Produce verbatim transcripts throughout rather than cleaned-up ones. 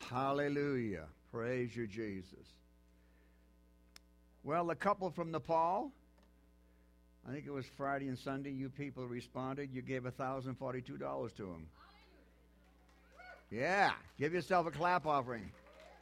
Hallelujah. Praise you, Jesus. Well, the couple from Nepal, I think it was Friday and Sunday, you people responded. You gave one thousand forty-two dollars to them. Yeah. Give yourself a clap offering.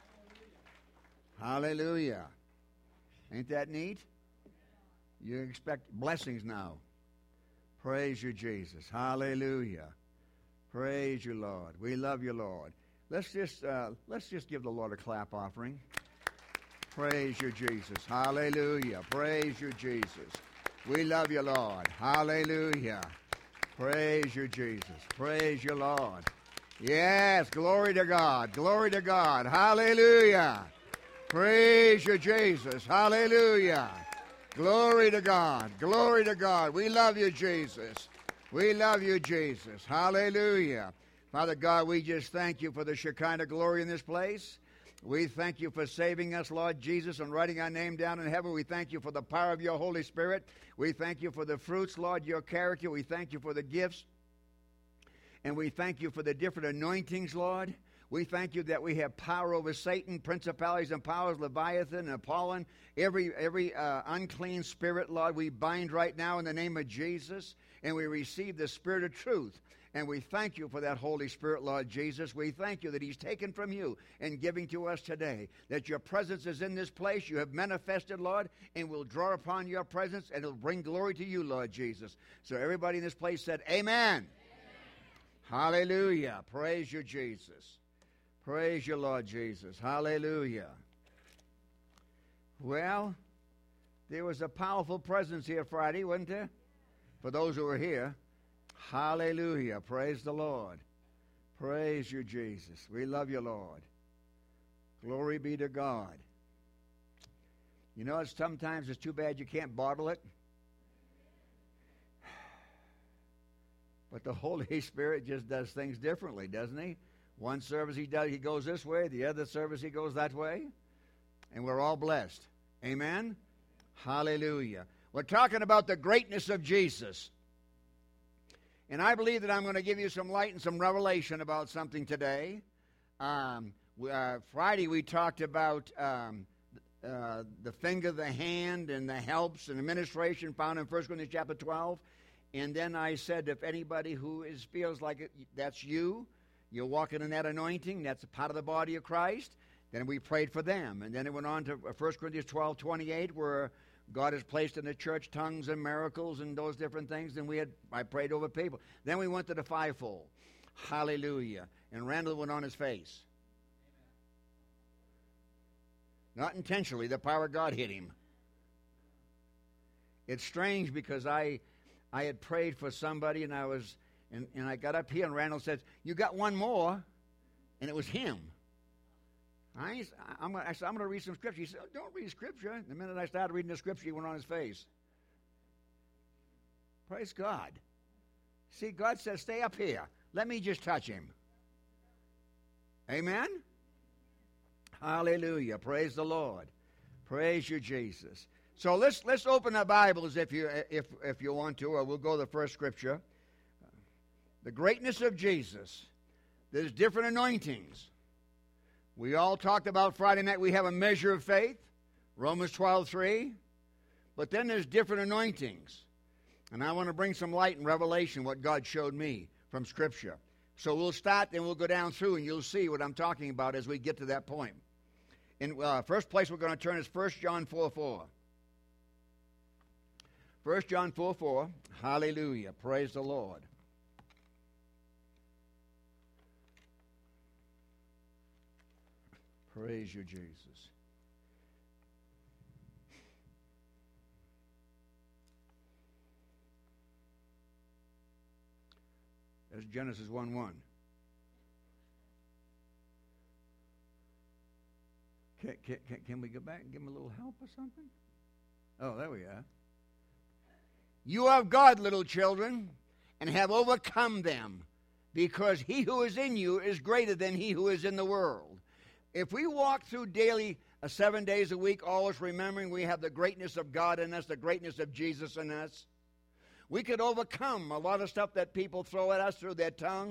Hallelujah. Ain't that neat? You expect blessings now. Praise you, Jesus. Hallelujah. Praise you, Lord. We love you, Lord. Let's just uh, let's just give the Lord a clap offering. Praise you, Jesus. Hallelujah. Praise you, Jesus. We love you, Lord. Hallelujah. Praise you, Jesus. Praise you, Lord. Yes, glory to God. Glory to God. Hallelujah. Praise you, Jesus. Hallelujah. Glory to God. Glory to God. We love you, Jesus. We love you, Jesus. Hallelujah. Father God, we just thank you for the Shekinah glory in this place. We thank you for saving us, Lord Jesus, and writing our name down in heaven. We thank you for the power of your Holy Spirit. We thank you for the fruits, Lord, your character. We thank you for the gifts. And we thank you for the different anointings, Lord. We thank you that we have power over Satan, principalities and powers, Leviathan and Apollyon, every every uh, unclean spirit, Lord, we bind right now in the name of Jesus, and we receive the Spirit of truth. And we thank you for that Holy Spirit, Lord Jesus. We thank you that he's taken from you and giving to us today, that your presence is in this place. You have manifested, Lord, and we'll draw upon your presence, and it'll bring glory to you, Lord Jesus. So everybody in this place said, amen. Amen. Hallelujah. Praise you, Jesus. Praise you, Lord Jesus. Hallelujah. Well, there was a powerful presence here Friday, wasn't there? For those who were here. Hallelujah. Praise the Lord. Praise you, Jesus. We love you, Lord. Glory be to God. You know, it's sometimes it's too bad you can't bottle it. But the Holy Spirit just does things differently, doesn't he? One service he does, he goes this way. The other service he goes that way. And we're all blessed. Amen? Hallelujah. We're talking about the greatness of Jesus. And I believe that I'm going to give you some light and some revelation about something today. Um, uh, Friday we talked about um, uh, the finger, the hand, and the helps and administration found in First Corinthians chapter twelve. And then I said, if anybody who is feels like it, that's you, you're walking in that anointing, that's a part of the body of Christ, then we prayed for them. And then it went on to First Corinthians twelve twenty-eight, where God has placed in the church tongues and miracles and those different things. And we had I prayed over people. Then we went to the fivefold. Hallelujah. And Randall went on his face. Amen. Not intentionally. The power of God hit him. It's strange because I I had prayed for somebody and I was and, and I got up here and Randall said, you got one more, and it was him. I, I'm, I said, I'm going to read some scripture. He said, oh, don't read scripture. The minute I started reading the scripture, he went on his face. Praise God. See, God says, stay up here. Let me just touch him. Amen? Hallelujah. Praise the Lord. Praise you, Jesus. So let's let's open our Bibles if you if if you want to, or we'll go to the first scripture. The greatness of Jesus. There's different anointings. We all talked about Friday night, we have a measure of faith, Romans twelve three. But then there's different anointings. And I want to bring some light and revelation, what God showed me from Scripture. So we'll start, then we'll go down through, and you'll see what I'm talking about as we get to that point. In uh, first place we're going to turn is First John four four. First John four four. Hallelujah. Praise the Lord. Praise you, Jesus. That's Genesis one one. Can, can, can we go back and give him a little help or something? Oh, there we are. You are of God, little children, and have overcome them, because he who is in you is greater than he who is in the world. If we walk through daily, uh, seven days a week, always remembering we have the greatness of God in us, the greatness of Jesus in us, we could overcome a lot of stuff that people throw at us through their tongue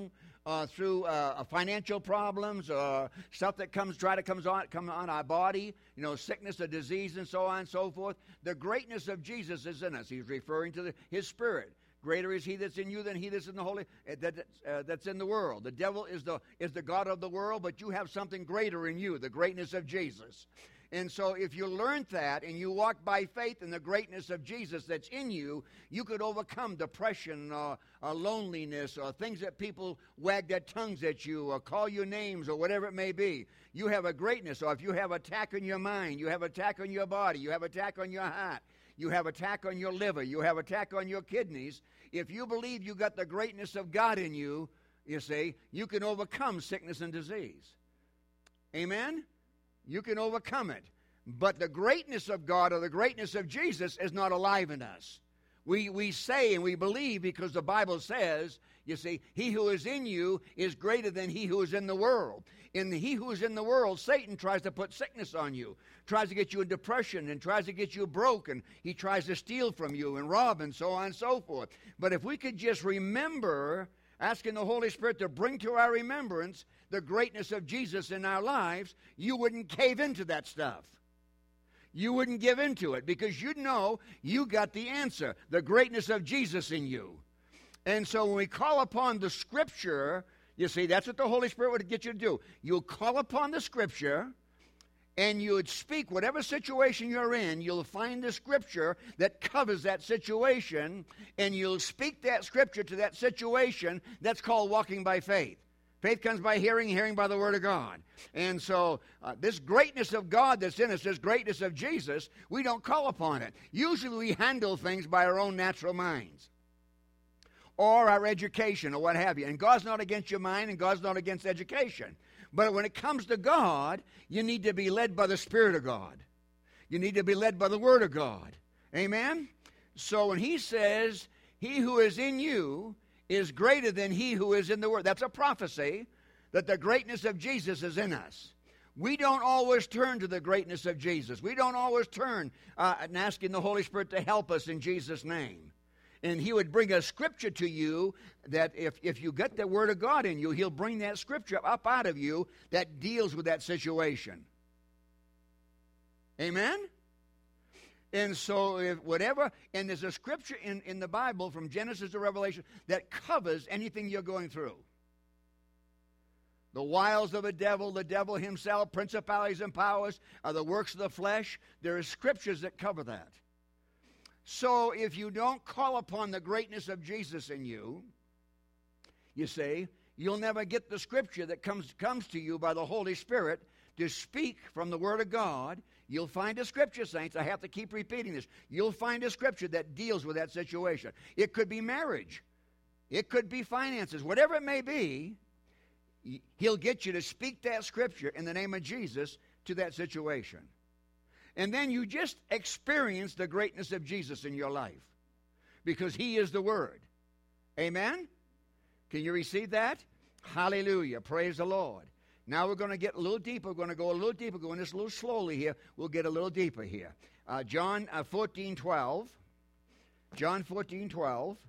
uh, through uh, financial problems or stuff that comes try to comes on come on our body, you know, sickness or disease and so on and so forth. The greatness of Jesus is in us. He's referring to the, His Spirit. Greater is He that's in you than he that's in the holy uh, that, uh, that's in the world. The devil is the is the god of the world, but you have something greater in you, the greatness of Jesus. And so if you learned that and you walk by faith in the greatness of Jesus that's in you, you could overcome depression or, or loneliness or things that people wag their tongues at you or call you names or whatever it may be. You have a greatness. Or if you have attack on your mind, you have attack on your body, you have attack on your heart, you have attack on your liver, you have attack on your kidneys. If you believe you got the greatness of God in you, you see, you can overcome sickness and disease. Amen? You can overcome it. But the greatness of God or the greatness of Jesus is not alive in us. We, we say and we believe because the Bible says, you see, he who is in you is greater than he who is in the world. In the, he who is in the world, Satan tries to put sickness on you, tries to get you in depression and tries to get you broke, and he tries to steal from you and rob and so on and so forth. But if we could just remember, asking the Holy Spirit to bring to our remembrance the greatness of Jesus in our lives, you wouldn't cave into that stuff. You wouldn't give into it because you'd know you got the answer, the greatness of Jesus in you. And so when we call upon the Scripture, you see, that's what the Holy Spirit would get you to do. You'll call upon the Scripture, and you would speak whatever situation you're in. You'll find the Scripture that covers that situation, and you'll speak that Scripture to that situation. That's called walking by faith. Faith comes by hearing, hearing by the Word of God. And so uh, this greatness of God that's in us, this greatness of Jesus, we don't call upon it. Usually we handle things by our own natural minds or our education or what have you. And God's not against your mind and God's not against education. But when it comes to God, you need to be led by the Spirit of God. You need to be led by the Word of God. Amen? So when He says, He who is in you is greater than he who is in the world. That's a prophecy that the greatness of Jesus is in us. We don't always turn to the greatness of Jesus. We don't always turn uh, and asking the Holy Spirit to help us in Jesus' name. And He would bring a Scripture to you that if, if you get the Word of God in you, He'll bring that Scripture up out of you that deals with that situation. Amen? And so if whatever, and there's a scripture in, in the Bible from Genesis to Revelation that covers anything you're going through. The wiles of the devil, the devil himself, principalities and powers, are the works of the flesh. There are scriptures that cover that. So if you don't call upon the greatness of Jesus in you, you see, you'll never get the scripture that comes, comes to you by the Holy Spirit to speak from the Word of God. You'll find a scripture, saints. I have to keep repeating this. You'll find a scripture that deals with that situation. It could be marriage. It could be finances. Whatever it may be, He'll get you to speak that scripture in the name of Jesus to that situation. And then you just experience the greatness of Jesus in your life because He is the Word. Amen? Can you receive that? Hallelujah. Praise the Lord. Now we're going to get a little deeper. We're going to go a little deeper. Going this a little slowly here. We'll get a little deeper here. Uh, John uh, fourteen twelve. John fourteen twelve.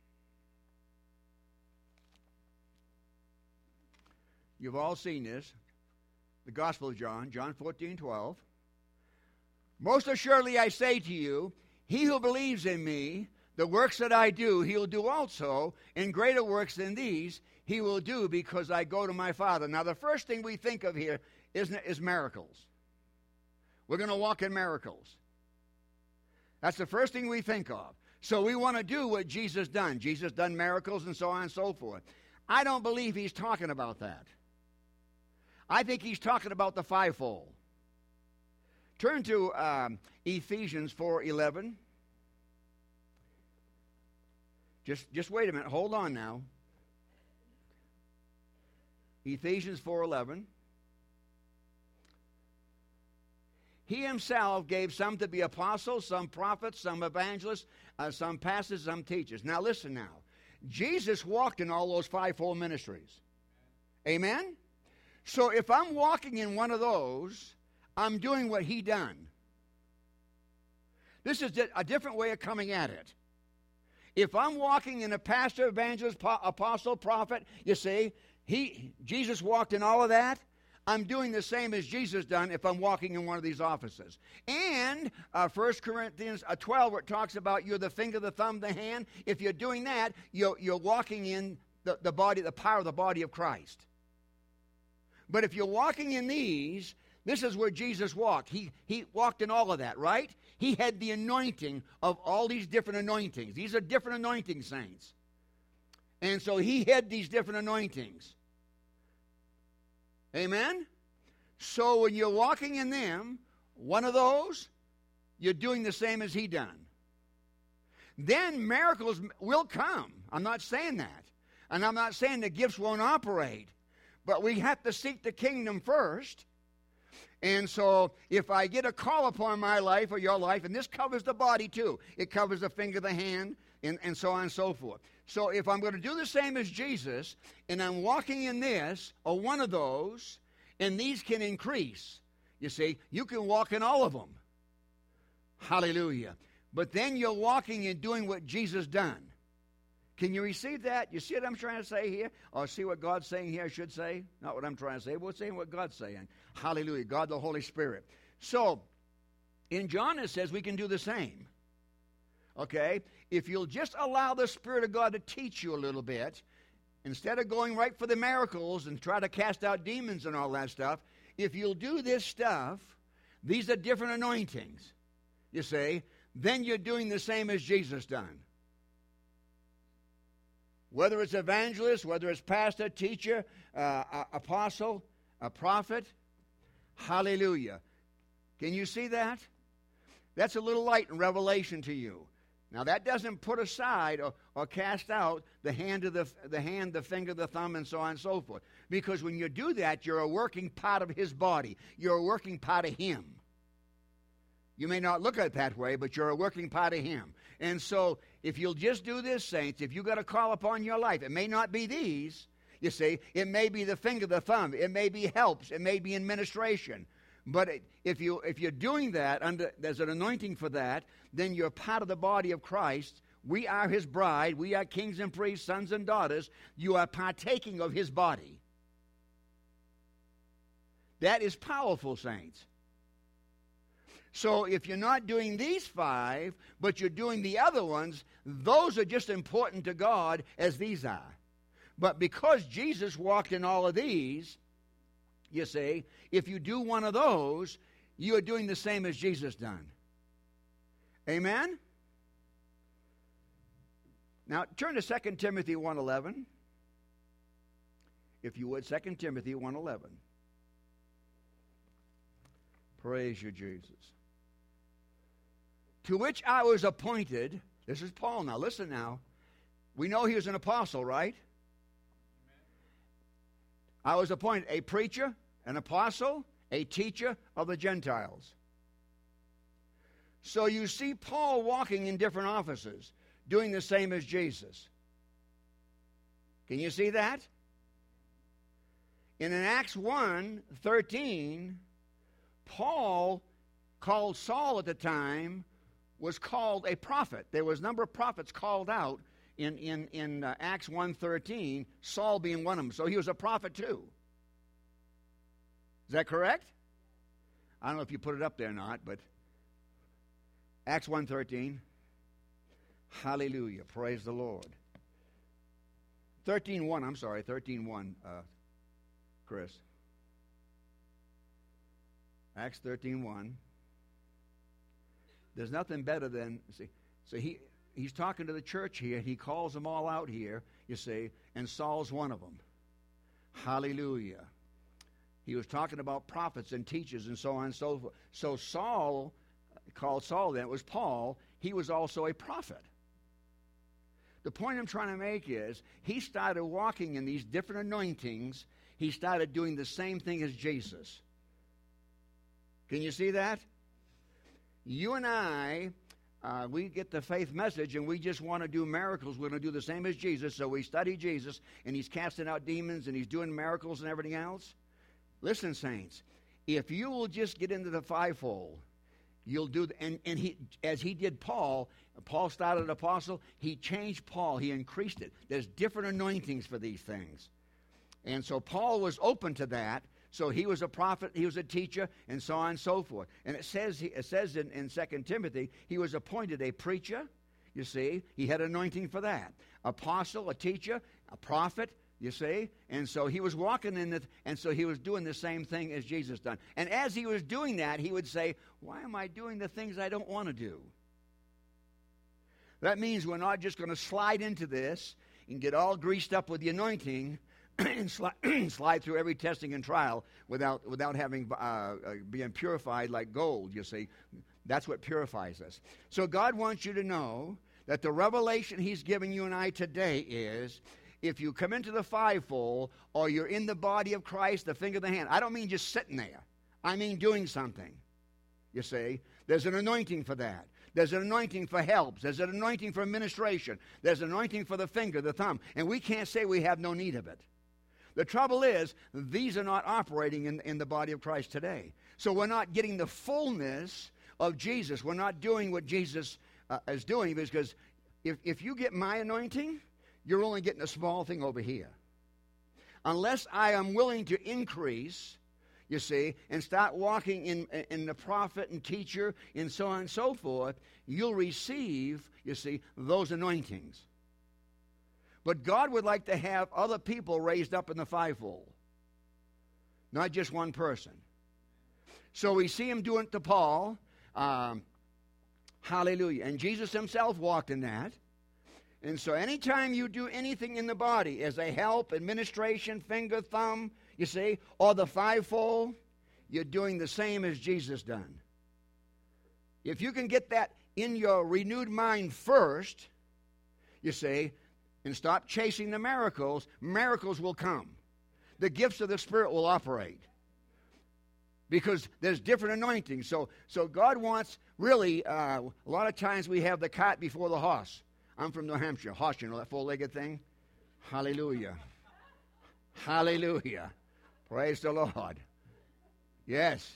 You've all seen this. The Gospel of John, John fourteen twelve. Most assuredly I say to you, he who believes in me, the works that I do, he'll do also, and greater works than these he will do because I go to my Father. Now, the first thing we think of here is, is miracles. We're going to walk in miracles. That's the first thing we think of. So we want to do what Jesus done. Jesus done miracles and so on and so forth. I don't believe He's talking about that. I think He's talking about the fivefold. Turn to um, Ephesians four eleven. Just, just wait a minute. Hold on now. Ephesians four eleven. He Himself gave some to be apostles, some prophets, some evangelists, uh, some pastors, some teachers. Now listen now. Jesus walked in all those fivefold ministries. Amen? So if I'm walking in one of those, I'm doing what He done. This is a different way of coming at it. If I'm walking in a pastor, evangelist, apostle, prophet, you see, he, Jesus walked in all of that. I'm doing the same as Jesus done if I'm walking in one of these offices. And uh, First Corinthians twelve, where it talks about you're the finger, the thumb, the hand. If you're doing that, you're, you're walking in the, the body, the power of the body of Christ. But if you're walking in these, this is where Jesus walked. He, he walked in all of that, right? He had the anointing of all these different anointings. These are different anointing, saints. And so he had these different anointings. Amen? So when you're walking in them, one of those, you're doing the same as he done. Then miracles will come. I'm not saying that. And I'm not saying the gifts won't operate. But we have to seek the kingdom first. And so if I get a call upon my life or your life, and this covers the body too. It covers the finger, the hand, and, and so on and so forth. So if I'm going to do the same as Jesus, and I'm walking in this, or one of those, and these can increase, you see, you can walk in all of them. Hallelujah. But then you're walking and doing what Jesus done. Can you receive that? You see what I'm trying to say here? Or see what God's saying here, I should say? Not what I'm trying to say, but saying what God's saying. Hallelujah. God the Holy Spirit. So, in John it says we can do the same. Okay? If you'll just allow the Spirit of God to teach you a little bit, instead of going right for the miracles and try to cast out demons and all that stuff, if you'll do this stuff, these are different anointings, you see, then you're doing the same as Jesus done. Whether it's evangelist, whether it's pastor, teacher, uh, apostle, a prophet, hallelujah. Can you see that? That's a little light in Revelation to you. Now, that doesn't put aside or, or cast out the hand, of the, the hand, the finger, the thumb, and so on and so forth. Because when you do that, you're a working part of his body. You're a working part of him. You may not look at it that way, but you're a working part of him. And so, if you'll just do this, saints, if you've got a call upon your life, it may not be these, you see. It may be the finger, the thumb. It may be helps. It may be administration. But if, you, if you're doing that, under, there's an anointing for that, then you're part of the body of Christ. We are his bride. We are kings and priests, sons and daughters. You are partaking of his body. That is powerful, saints. So if you're not doing these five, but you're doing the other ones, those are just important to God as these are. But because Jesus walked in all of these, you see, if you do one of those, you are doing the same as Jesus done. Amen? Now, turn to Second Timothy one eleven. If you would, Second Timothy one eleven. Praise you, Jesus. To which I was appointed, this is Paul now, listen now. We know he was an apostle, right? I was appointed a preacher, an apostle, a teacher of the Gentiles. So you see Paul walking in different offices, doing the same as Jesus. Can you see that? And in Acts one thirteen, Paul, called Saul at the time, was called a prophet. There was a number of prophets called out in, in, in uh, Acts one thirteen, Saul being one of them. So he was a prophet too. Is that correct? I don't know if you put it up there or not, but Acts one thirteen. Hallelujah. Praise the Lord. thirteen one, I'm sorry, thirteen one, uh, Chris. Acts thirteen one. There's nothing better than, see, so he, he's talking to the church here. He calls them all out here, you see, and Saul's one of them. Hallelujah. He was talking about prophets and teachers and so on and so forth. So Saul, called Saul then, it was Paul, he was also a prophet. The point I'm trying to make is, he started walking in these different anointings. He started doing the same thing as Jesus. Can you see that? You and I, uh, we get the faith message and we just want to do miracles. We're going to do the same as Jesus. So we study Jesus and he's casting out demons and he's doing miracles and everything else. Listen, saints, if you will just get into the fivefold, you'll do, the, and, and he, as he did Paul, Paul started an apostle, he changed Paul, he increased it. There's different anointings for these things. And so Paul was open to that. So he was a prophet, he was a teacher, and so on and so forth. And it says, it says in, in Second Timothy, he was appointed a preacher. You see, he had anointing for that. Apostle, a teacher, a prophet, you see. And so he was walking in it, and so he was doing the same thing as Jesus done. And as he was doing that, he would say, why am I doing the things I don't want to do? That means we're not just going to slide into this and get all greased up with the anointing and slide, slide through every testing and trial without without having uh, uh, being purified like gold. You see, that's what purifies us. So God wants you to know that the revelation He's giving you and I today is, if you come into the fivefold or you're in the body of Christ, the finger of the hand. I don't mean just sitting there. I mean doing something. You see, there's an anointing for that. There's an anointing for helps. There's an anointing for administration. There's an anointing for the finger, the thumb. And we can't say we have no need of it. The trouble is, these are not operating in, in the body of Christ today. So we're not getting the fullness of Jesus. We're not doing what Jesus uh, is doing, because if, if you get my anointing, you're only getting a small thing over here. Unless I am willing to increase, you see, and start walking in, in the prophet and teacher and so on and so forth, you'll receive, you see, those anointings. But God would like to have other people raised up in the fivefold, not just one person. So we see Him doing it to Paul. Um, hallelujah. And Jesus Himself walked in that. And so anytime you do anything in the body as a help, administration, finger, thumb, you see, or the fivefold, you're doing the same as Jesus done. If you can get that in your renewed mind first, you see, and stop chasing the miracles, miracles will come. The gifts of the Spirit will operate. Because there's different anointings. So so God wants, really, uh, a lot of times we have the cart before the horse. I'm from New Hampshire. Horse, you know, that four-legged thing? Hallelujah. Hallelujah. Praise the Lord. Yes.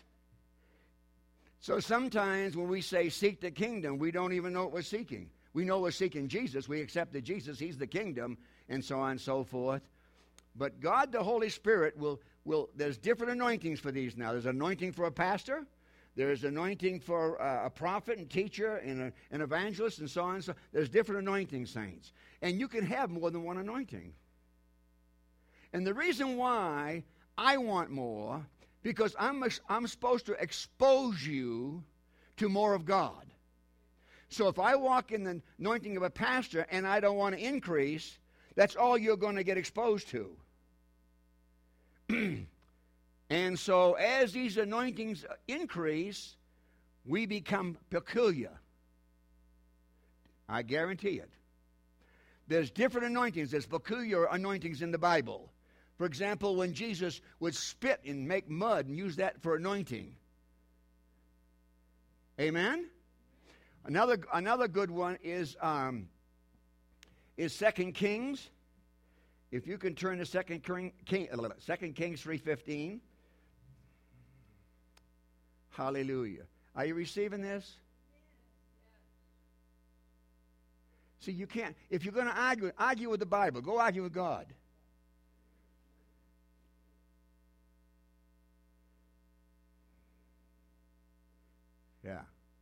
So sometimes when we say seek the kingdom, we don't even know what we're seeking. We know we're seeking Jesus. We accepted Jesus. He's the kingdom, and so on and so forth. But God, the Holy Spirit, will, will there's different anointings for these now. There's anointing for a pastor. There's anointing for uh, a prophet and teacher and a, an evangelist and so on and so on. There's different anointing, saints. And you can have more than one anointing. And the reason why I want more, because I'm, I'm supposed to expose you to more of God. So if I walk in the anointing of a pastor and I don't want to increase, that's all you're going to get exposed to. And so as these anointings increase, we become peculiar. I guarantee it. There's different anointings. There's peculiar anointings in the Bible. For example, when Jesus would spit and make mud and use that for anointing. Amen? Another another good one is um, is Second Kings. If you can turn to Second King, King, Second Kings three fifteen. Hallelujah. Are you receiving this? See, you can't. If you're going to argue, argue with the Bible. Go argue with God. Yeah.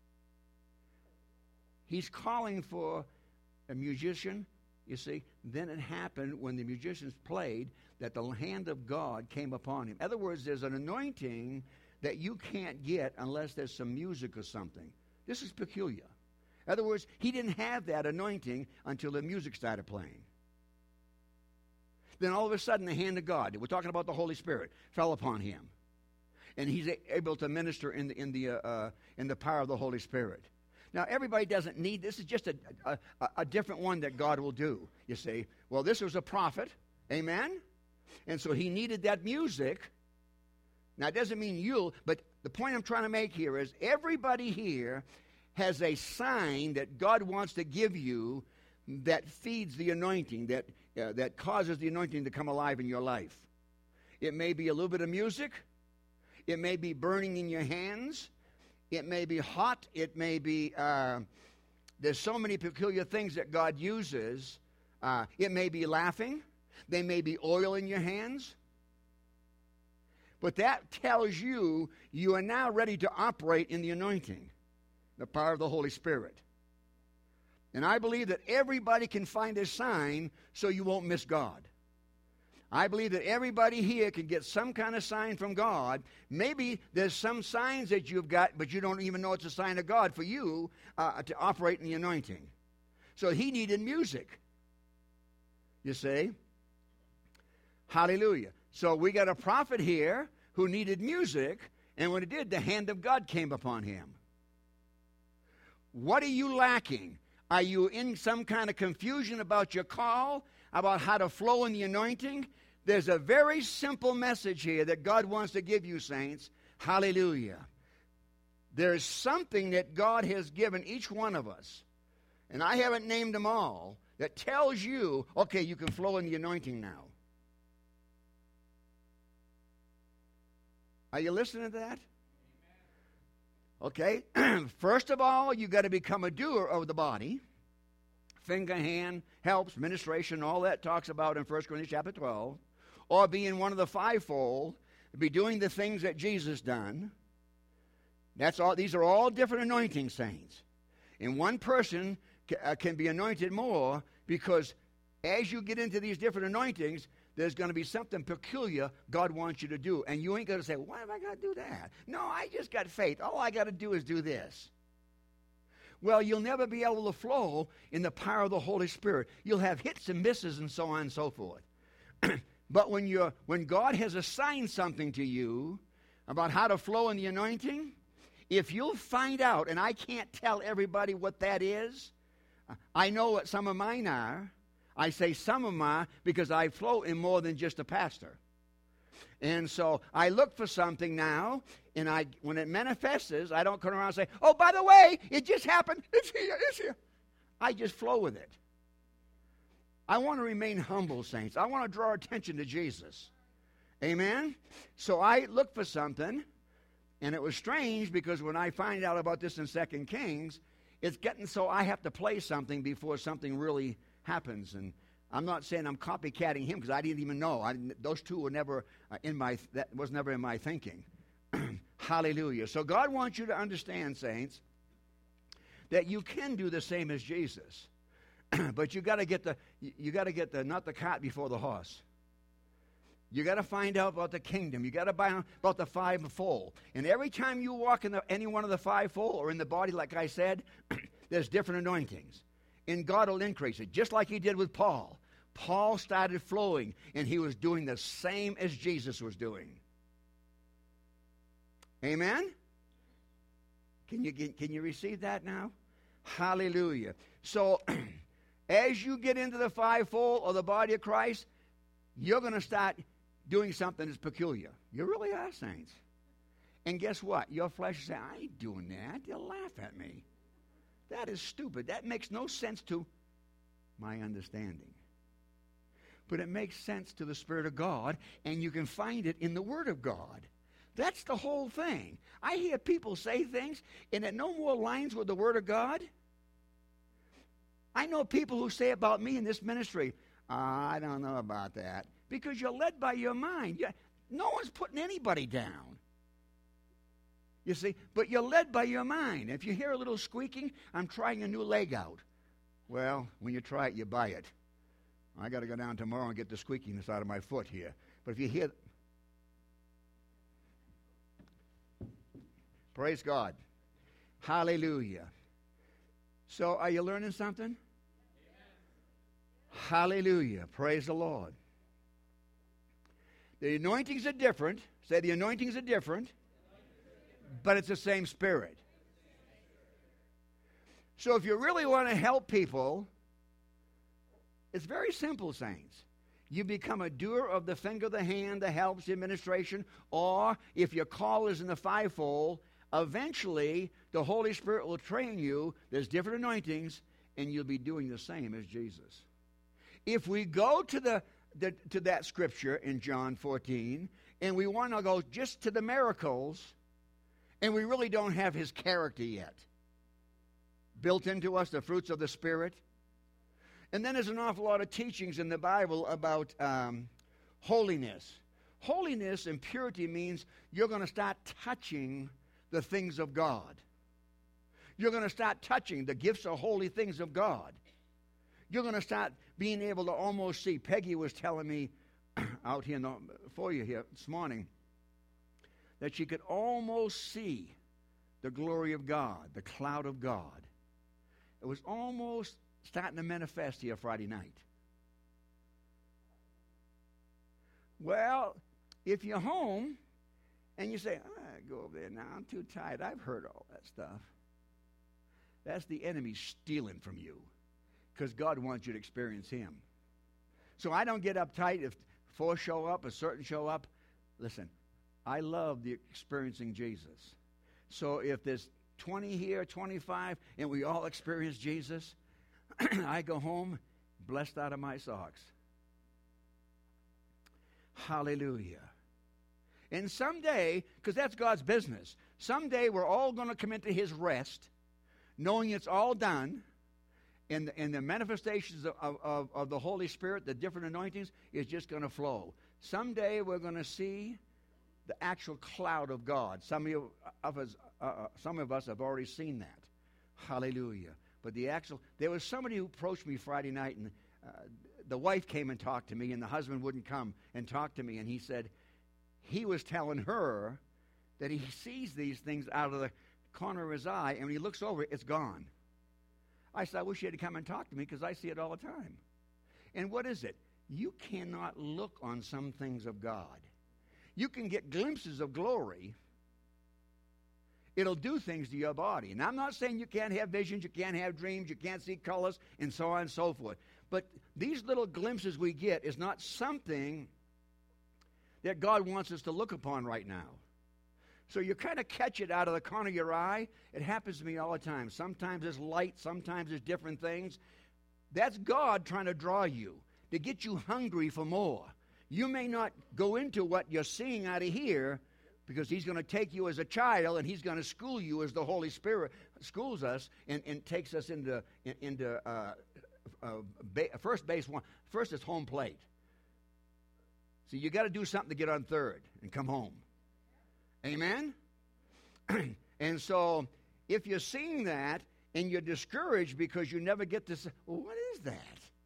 He's calling for a musician, you see. Then it happened when the musicians played that the hand of God came upon him. In other words, there's an anointing that you can't get unless there's some music or something. This is peculiar. In other words, he didn't have that anointing until the music started playing. Then all of a sudden the hand of God, we're talking about the Holy Spirit, fell upon him. And he's able to minister in the, in the, uh, uh, in the power of the Holy Spirit. Now, everybody doesn't need, this is just a, a, a different one that God will do, you see. Well, this was a prophet, amen? And so he needed that music. Now, it doesn't mean you'll, but the point I'm trying to make here is everybody here has a sign that God wants to give you that feeds the anointing, that, uh, that causes the anointing to come alive in your life. It may be a little bit of music. It may be burning in your hands. It may be hot. It may be, uh, there's so many peculiar things that God uses. Uh, it may be laughing. There may be oil in your hands. But that tells you you are now ready to operate in the anointing, the power of the Holy Spirit. And I believe that everybody can find a sign so you won't miss God. I believe that everybody here can get some kind of sign from God. Maybe there's some signs that you've got, but you don't even know it's a sign of God for you uh, to operate in the anointing. So he needed music. You see? Hallelujah. So we got a prophet here who needed music, and when it did, the hand of God came upon him. What are you lacking? Are you in some kind of confusion about your call, about how to flow in the anointing? There's a very simple message here that God wants to give you, saints. Hallelujah. There's something that God has given each one of us, and I haven't named them all, that tells you, okay, you can flow in the anointing now. Are you listening to that? Okay. First of all, you got to become a doer of the body. Finger, hand, helps, ministration, all that talks about in First Corinthians chapter twelve. Or be in one of the fivefold, be doing the things that Jesus done. That's all. These are all different anointing, saints. And one person ca- uh, can be anointed more because as you get into these different anointings, there's going to be something peculiar God wants you to do. And you ain't going to say, why am I going to do that? No, I just got faith. All I got to do is do this. Well, you'll never be able to flow in the power of the Holy Spirit. You'll have hits and misses and so on and so forth. But when you're, when God has assigned something to you about how to flow in the anointing, if you'll find out, and I can't tell everybody what that is, I know what some of mine are. I say some of mine because I flow in more than just a pastor. And so I look for something now, and I when it manifests, I don't come around and say, oh, by the way, it just happened. It's here, it's here. I just flow with it. I want to remain humble, saints. I want to draw attention to Jesus. Amen? So I look for something, and it was strange because when I find out about this in Second Kings, it's getting so I have to play something before something really happens. And I'm not saying I'm copycatting him because I didn't even know. I didn't, those two were never uh, in my, that was never in my thinking. Hallelujah. So God wants you to understand, saints, that you can do the same as Jesus. But you got to get the you got to get the not the cart before the horse. You got to find out about the kingdom. You got to find out about the fivefold. And every time you walk in the, any one of the fivefold or in the body, like I said, there's different anointings. And God will increase it, just like he did with Paul. Paul started flowing, and he was doing the same as Jesus was doing. Amen? Can you, can you receive that now? Hallelujah. So, as you get into the fivefold or the body of Christ, you're going to start doing something that's peculiar. You really are, saints. And guess what? Your flesh will say, I ain't doing that. They'll laugh at me. That is stupid. That makes no sense to my understanding. But it makes sense to the Spirit of God, and you can find it in the Word of God. That's the whole thing. I hear people say things, and it no more lines with the Word of God. I know people who say about me in this ministry, uh, I don't know about that. Because you're led by your mind. You're, no one's putting anybody down. You see, but you're led by your mind. If you hear a little squeaking, I'm trying a new leg out. Well, when you try it, you buy it. I got to go down tomorrow and get the squeakiness out of my foot here. But if you hear, praise God. Hallelujah. So are you learning something? Yes. Hallelujah. Praise the Lord. The anointings are different. Say the anointings are different. But it's the same Spirit. So if you really want to help people, it's very simple, saints. You become a doer of the finger, the hand, the helps, the administration, or if your call is in the fivefold, eventually the Holy Spirit will train you. There's different anointings, and you'll be doing the same as Jesus. If we go to the, the to that scripture in John fourteen, and we want to go just to the miracles, and we really don't have his character yet built into us, the fruits of the Spirit. And then there's an awful lot of teachings in the Bible about um, holiness. Holiness and purity means you're going to start touching the things of God. You're going to start touching the gifts of holy things of God. You're going to start being able to almost see. Peggy was telling me out here in the foyer here this morning that she could almost see the glory of God, the cloud of God. It was almost starting to manifest here Friday night. Well, if you're home and you say, oh, go over there now, I'm too tired, I've heard all that stuff. That's the enemy stealing from you because God wants you to experience him. So I don't get uptight if four show up, a certain show up. Listen, I love the experiencing Jesus. So if there's twenty here, twenty-five, and we all experience Jesus, I go home blessed out of my socks. Hallelujah. And someday, because that's God's business, someday we're all going to come into his rest, knowing it's all done, and the, and the manifestations of, of, of the Holy Spirit, the different anointings, is just going to flow. Someday we're going to see the actual cloud of God. Some of, of us, uh, some of us have already seen that. Hallelujah. But the actual, there was somebody who approached me Friday night, and uh, the wife came and talked to me, and the husband wouldn't come and talk to me, and he said he was telling her that he sees these things out of the corner of his eye, and when he looks over it, it's gone. I said, I wish you had to come and talk to me because I see it all the time. And what is it? You cannot look on some things of God. You can get glimpses of glory. It'll do things to your body. And I'm not saying you can't have visions, you can't have dreams, you can't see colors, and so on and so forth. But these little glimpses we get is not something that God wants us to look upon right now. So you kind of catch it out of the corner of your eye. It happens to me all the time. Sometimes it's light, sometimes it's different things. That's God trying to draw you, to get you hungry for more. You may not go into what you're seeing out of here because he's going to take you as a child and he's going to school you as the Holy Spirit schools us and, and takes us into, into uh, uh, ba- first base one. First is home plate. So you got to do something to get on third and come home. Amen? And so if you're seeing that and you're discouraged because you never get to say, well, what is that?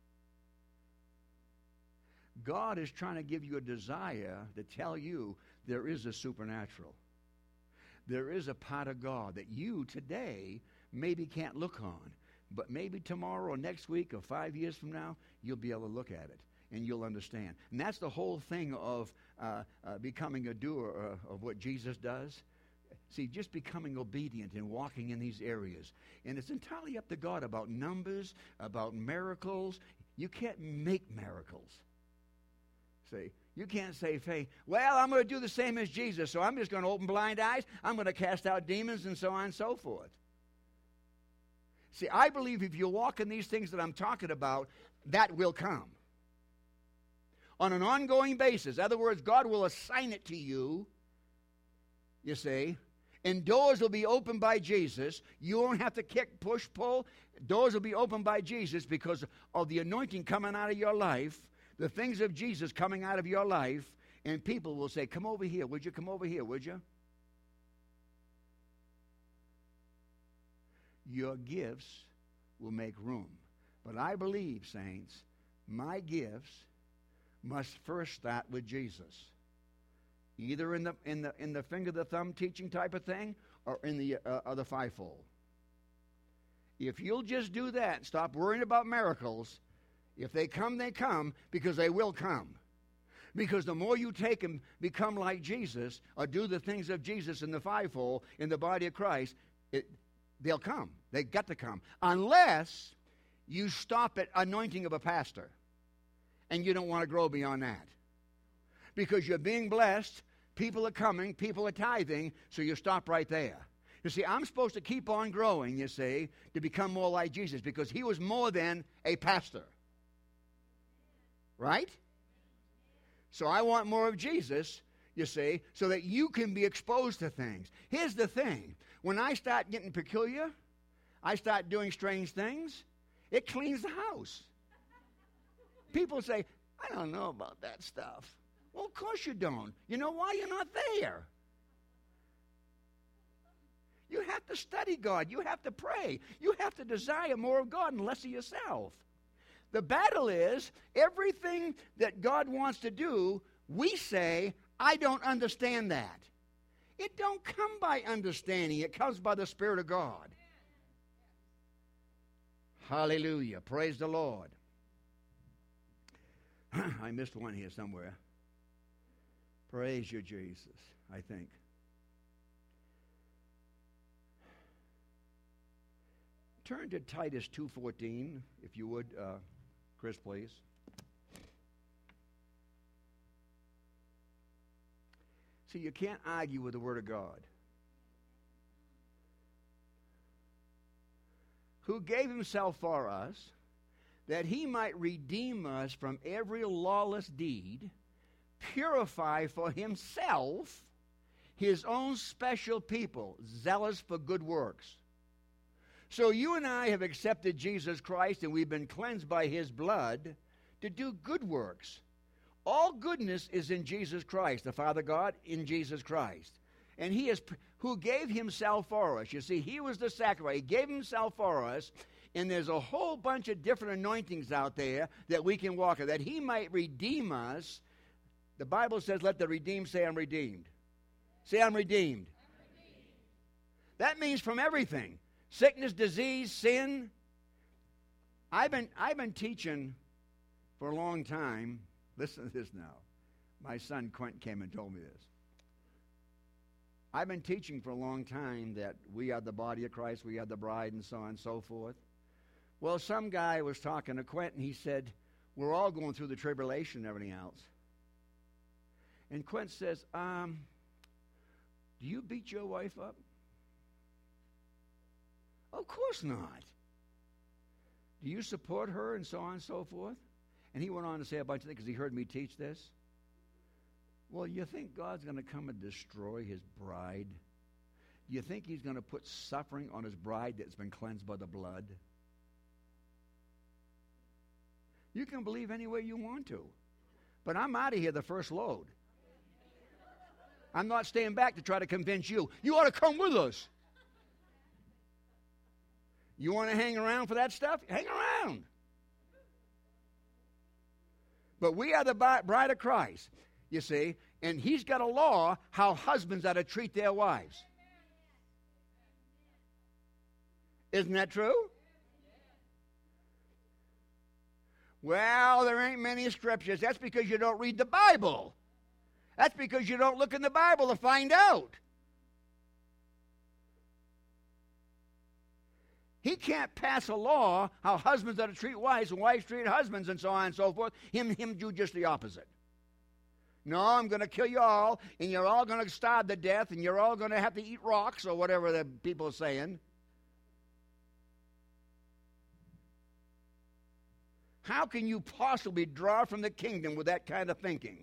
God is trying to give you a desire to tell you there is a supernatural. There is a part of God that you today maybe can't look on, but maybe tomorrow or next week or five years from now, you'll be able to look at it and you'll understand. And that's the whole thing of uh, uh, becoming a doer uh, of what Jesus does. See, just becoming obedient and walking in these areas. And it's entirely up to God about numbers, about miracles. You can't make miracles. See, you can't say, faith, well, I'm going to do the same as Jesus, so I'm just going to open blind eyes, I'm going to cast out demons, and so on and so forth. See, I believe if you walk in these things that I'm talking about, that will come. On an ongoing basis. In other words, God will assign it to you, you see, and doors will be opened by Jesus. You won't have to kick, push, pull. Doors will be opened by Jesus because of the anointing coming out of your life, the things of Jesus coming out of your life, and people will say, come over here, would you? Come over here, would you? Your gifts will make room. But I believe, saints, my gifts must first start with Jesus. Either in the in the in the finger the thumb teaching type of thing, or in the uh, other fivefold. If you'll just do that and stop worrying about miracles, if they come, they come, because they will come. Because the more you take and become like Jesus, or do the things of Jesus in the fivefold, in the body of Christ, it, they'll come. They've got to come. Unless you stop at anointing of a pastor, and you don't want to grow beyond that. Because you're being blessed, people are coming, people are tithing, so you stop right there. You see, I'm supposed to keep on growing, you see, to become more like Jesus, because he was more than a pastor. Right? So I want more of Jesus, you see, so that you can be exposed to things. Here's the thing. When I start getting peculiar, I start doing strange things, it cleans the house. People say, I don't know about that stuff. Well, of course you don't. You know why? You're not there. You have to study God. You have to pray. You have to desire more of God and less of yourself. The battle is everything that God wants to do, we say, I don't understand that. It don't come by understanding. It comes by the Spirit of God. Hallelujah. Praise the Lord. I missed one here somewhere. Praise you, Jesus, I think. Turn to Titus two fourteen, if you would, uh, Chris, please. See, you can't argue with the Word of God. Who gave himself for us, that he might redeem us from every lawless deed, purify for himself his own special people, zealous for good works. So you and I have accepted Jesus Christ, and we've been cleansed by his blood to do good works. All goodness is in Jesus Christ, the Father God in Jesus Christ. And he is who gave himself for us. You see, he was the sacrifice. He gave himself for us. And there's a whole bunch of different anointings out there that we can walk in, that he might redeem us. The Bible says, let the redeemed say, I'm redeemed. Say, I'm redeemed. I'm redeemed. That means from everything. Sickness, disease, sin. I've been, I've been teaching for a long time. Listen to this now. My son Quentin came and told me this. I've been teaching for a long time that we are the body of Christ, we are the bride, and so on and so forth. Well, some guy was talking to Quentin. He said, we're all going through the tribulation and everything else. And Quentin says, um, do you beat your wife up? Of course not. Do you support her and so on and so forth? And he went on to say a bunch of things because he heard me teach this. Well, you think God's going to come and destroy his bride? Do you think he's going to put suffering on his bride that's been cleansed by the blood? You can believe any way you want to. But I'm out of here the first load. I'm not staying back to try to convince you. You ought to come with us. You want to hang around for that stuff? Hang around. But we are the bride of Christ, you see, and he's got a law how husbands are to treat their wives. Isn't that true? Well, there ain't many scriptures. That's because you don't read the Bible. That's because you don't look in the Bible to find out. He can't pass a law how husbands are to treat wives and wives treat husbands and so on and so forth. Him, him do just the opposite. No, I'm going to kill you all, and you're all going to starve to death, and you're all going to have to eat rocks or whatever the people are saying. How can you possibly draw from the kingdom with that kind of thinking?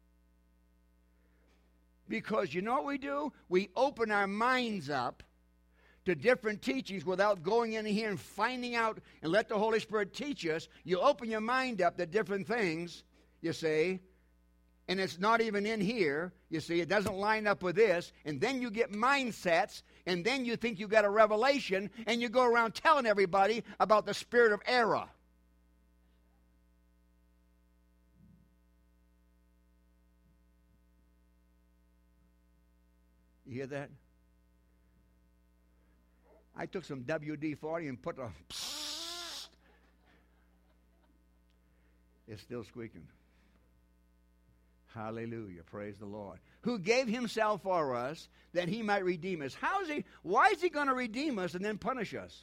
Because you know what we do? We open our minds up to different teachings without going in here and finding out and let the Holy Spirit teach us. You open your mind up to different things, you see, and it's not even in here, you see, it doesn't line up with this, and then you get mindsets, and then you think you got a revelation, and you go around telling everybody about the spirit of error. You hear that? I took some W D forty and put a psst. It's still squeaking. Hallelujah. Praise the Lord. Who gave himself for us that he might redeem us. How is he? Why is he going to redeem us and then punish us?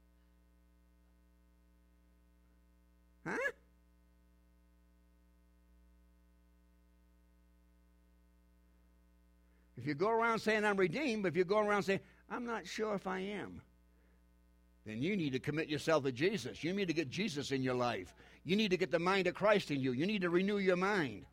Huh? If you go around saying I'm redeemed, but if you go around saying, I'm not sure if I am, then you need to commit yourself to Jesus. You need to get Jesus in your life. You need to get the mind of Christ in you. You need to renew your mind.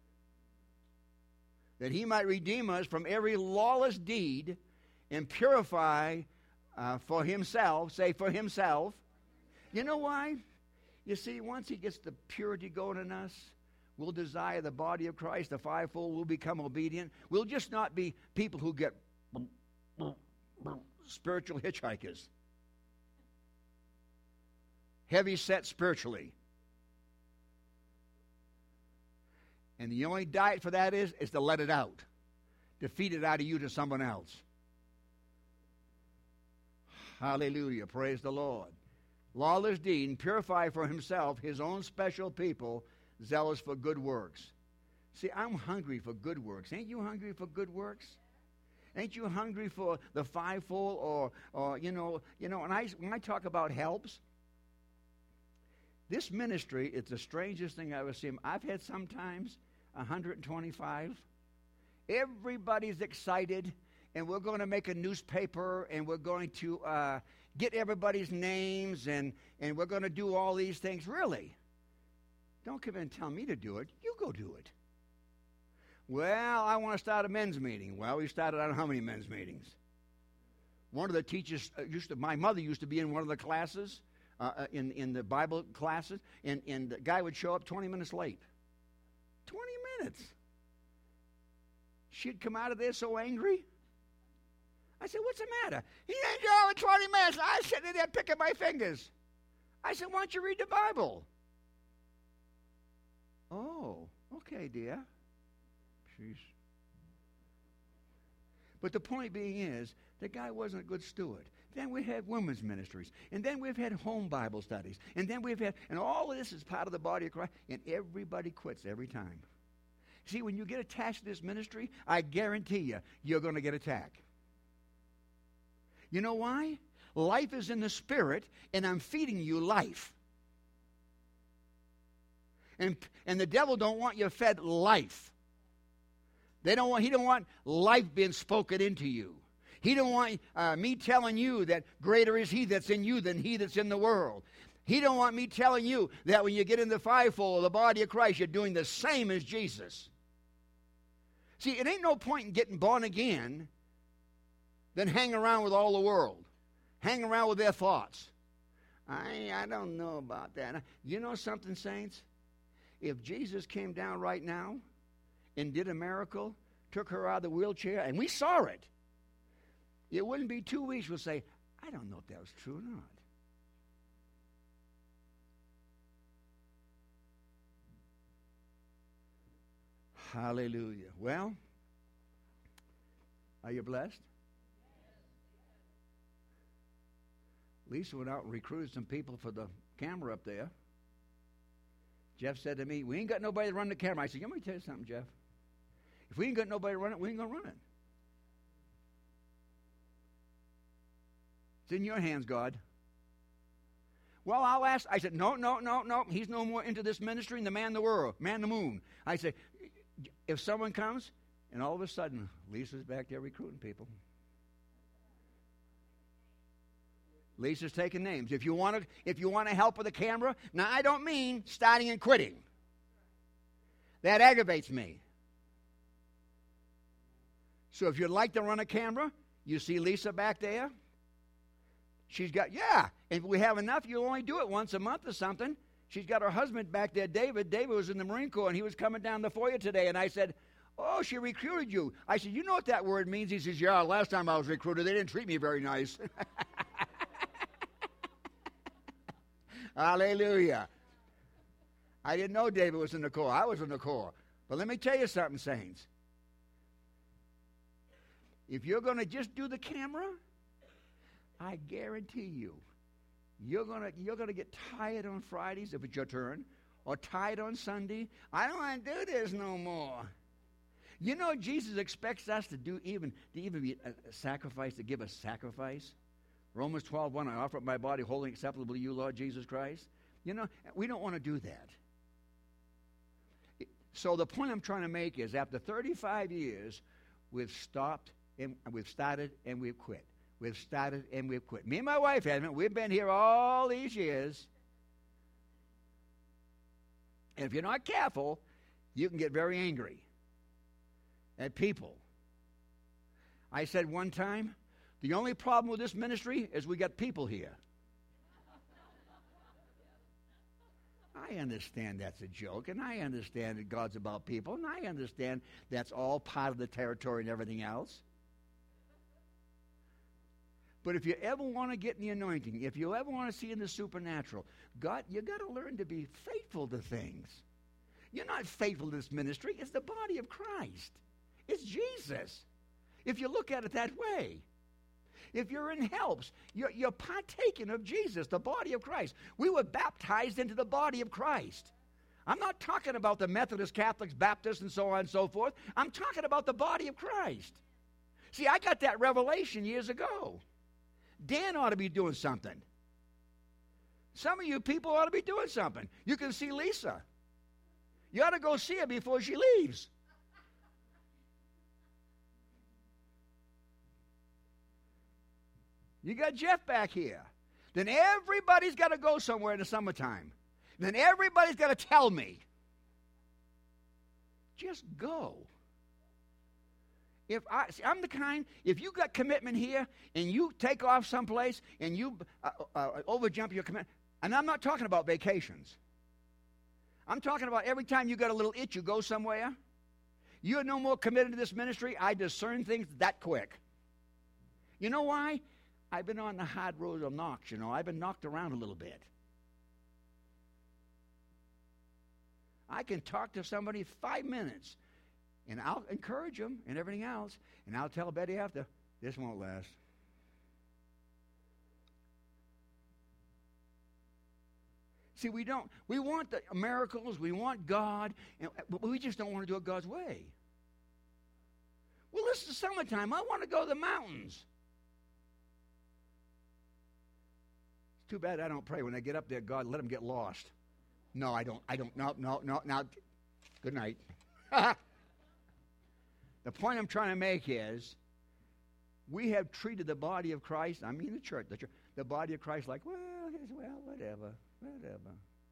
That he might redeem us from every lawless deed and purify uh, for himself, say for himself. You know why? You see, once he gets the purity going in us, We'll desire the body of Christ, the fivefold. We'll become obedient. We'll just not be people who get spiritual hitchhikers. Heavy set spiritually. And the only diet for that is, is to let it out. To feed it out of you to someone else. Hallelujah. Praise the Lord. Lawless deed, and purify for himself his own special people, zealous for good works. See, I'm hungry for good works. Ain't you hungry for good works? Ain't you hungry for the fivefold, or, or you know, you know? And I, when I talk about helps, this ministry, it's the strangest thing I've ever seen. I've had sometimes one hundred twenty-five. Everybody's excited, and we're going to make a newspaper, and we're going to uh, get everybody's names, and, and we're going to do all these things. Really? Don't come in and tell me to do it. You go do it. Well, I want to start a men's meeting. Well, we started, I don't know how many men's meetings. One of the teachers, uh, used to, my mother used to be in one of the classes, uh, in, in the Bible classes, and, and the guy would show up twenty minutes late. twenty minutes. She'd come out of there so angry. I said, what's the matter? He didn't show up in twenty minutes. I was sitting there picking my fingers. I said, why don't you read the Bible? Oh, okay, dear. She's... But the point being is, the guy wasn't a good steward. Then we had women's ministries. And then we've had home Bible studies. And then we've had, and all of this is part of the body of Christ. And everybody quits every time. See, when you get attached to this ministry, I guarantee you, you're going to get attacked. You know why? Life is in the Spirit, and I'm feeding you life. And, and the devil don't want you fed life. They don't want, he don't want life being spoken into you. He don't want uh, me telling you that greater is he that's in you than he that's in the world. He don't want me telling you that when you get in the fivefold, the body of Christ, you're doing the same as Jesus. See, it ain't no point in getting born again than hang around with all the world. Hang around with their thoughts. I, I don't know about that. You know something, saints? If Jesus came down right now and did a miracle, took her out of the wheelchair, and we saw it, it wouldn't be two weeks we'll say, I don't know if that was true or not. Hallelujah. Well, are you blessed? Lisa went out and recruited some people for the camera up there. Jeff said to me, we ain't got nobody to run the camera. I said, let me tell you something, Jeff. If we ain't got nobody to run it, we ain't going to run it. It's in your hands, God. Well, I'll ask. I said, no, no, no, no. He's no more into this ministry than the man the world, man the moon. I said, if someone comes, and all of a sudden, Lisa's back there recruiting people. Lisa's taking names. If you want to, if you want to help with the camera, now I don't mean starting and quitting. That aggravates me. So if you'd like to run a camera, you see Lisa back there. She's got, yeah, if we have enough, you'll only do it once a month or something. She's got her husband back there, David. David was in the Marine Corps, and he was coming down the foyer today, and I said, oh, she recruited you. I said, you know what that word means? He says, yeah, last time I was recruited, they didn't treat me very nice. Hallelujah. I didn't know David was in the Corps. I was in the Corps. But let me tell you something, saints. If you're going to just do the camera, I guarantee you, you're going to you're going to get tired on Fridays if it's your turn, or tired on Sunday. I don't want to do this no more. You know, Jesus expects us to do even to even be a, a sacrifice, to give a sacrifice. Romans twelve one, I offer up my body wholly acceptable to you, Lord Jesus Christ. You know, we don't want to do that. So the point I'm trying to make is, after thirty-five years, we've stopped, and we've started, and we've quit. We've started, and we've quit. Me and my wife haven't. We've been here all these years. And if you're not careful, you can get very angry at people. I said one time, the only problem with this ministry is we got people here. I I understand that's a joke, and I understand that God's about people, and I understand that's all part of the territory and everything else. But if you ever want to get in the anointing, if you ever want to see in the supernatural, God, you got to learn to be faithful to things. You're not faithful to this ministry. It's the body of Christ. It's Jesus. If you look at it that way. If you're in helps, you're, you're partaking of Jesus, the body of Christ. We were baptized into the body of Christ. I'm not talking about the Methodists, Catholics, Baptists, and so on and so forth. I'm talking about the body of Christ. See, I got that revelation years ago. Dan ought to be doing something. Some of you people ought to be doing something. You can see Lisa. You ought to go see her before she leaves. You got Jeff back here. Then everybody's got to go somewhere in the summertime. Then everybody's got to tell me. Just go. If I, see, I'm the kind, if you got commitment here and you take off someplace and you uh, uh, overjump your commitment, and I'm not talking about vacations. I'm talking about every time you got a little itch, you go somewhere. You're no more committed to this ministry. I discern things that quick. You know why? I've been on the hard road of knocks, you know. I've been knocked around a little bit. I can talk to somebody five minutes, and I'll encourage them and everything else, and I'll tell Betty after, this won't last. See, we don't, we want the miracles, we want God, and, but we just don't want to do it God's way. Well, this is summertime. I want to go to the mountains. It's too bad I don't pray when I get up there, God, let them get lost. No, I don't, I don't, no, no, no, now, good night. The point I'm trying to make is, we have treated the body of Christ, I mean the church, the, church, the body of Christ like, well, well, whatever, whatever.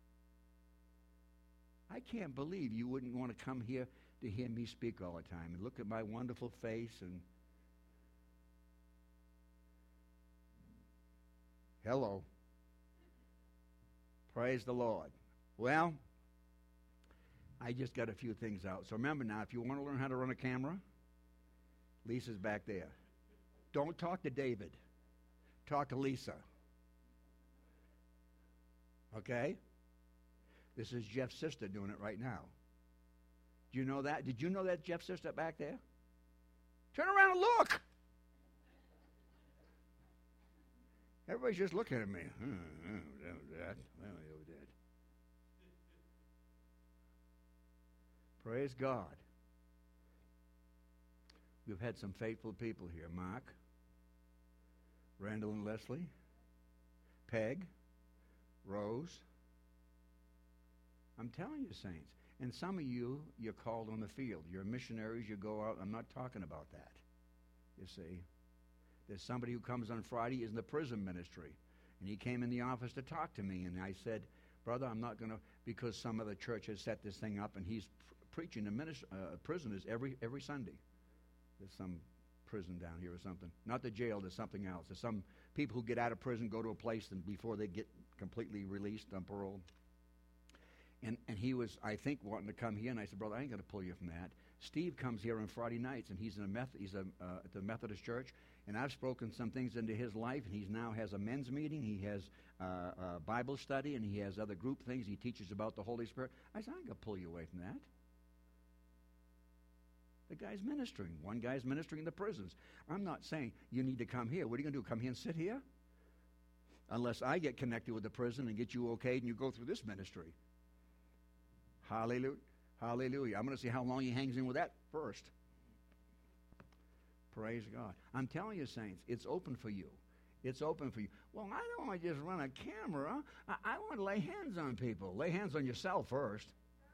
I can't believe you wouldn't want to come here to hear me speak all the time and look at my wonderful face and hello. Praise the Lord. Well, I just got a few things out. So remember now, if you want to learn how to run a camera, Lisa's back there. Don't talk to David. Talk to Lisa. Okay? This is Jeff's sister doing it right now. Do you know that? Did you know that Jeff's sister back there? Turn around and look. Everybody's just looking at me. Hmm, that. Well, that. Praise God. We've had some faithful people here. Mark, Randall and Leslie, Peg, Rose. I'm telling you, saints. And some of you, you're called on the field. You're missionaries. You go out. I'm not talking about that. You see. There's somebody who comes on Friday, is in the prison ministry. And he came in the office to talk to me. And I said, brother, I'm not going to, because some other church has set this thing up, and he's pr- preaching to minister, uh, prisoners every every Sunday. There's some prison down here or something. Not the jail, there's something else. There's some people who get out of prison, go to a place, and before they get completely released on parole. And and he was, I think, wanting to come here, and I said, brother, I ain't going to pull you from that. Steve comes here on Friday nights, and he's in a Meth- he's a, uh, at the Methodist Church, and I've spoken some things into his life, and he now has a men's meeting, he has uh, a Bible study, and he has other group things. He teaches about the Holy Spirit. I said, I ain't going to pull you away from that. The guy's ministering. One guy's ministering in the prisons. I'm not saying you need to come here. What are you going to do, come here and sit here? Unless I get connected with the prison and get you okayed and you go through this ministry. Hallelujah. Hallelujah. I'm going to see how long he hangs in with that first. Praise God. I'm telling you, saints, it's open for you. It's open for you. Well, I don't want to just run a camera. I, I want to lay hands on people. Lay hands on yourself first.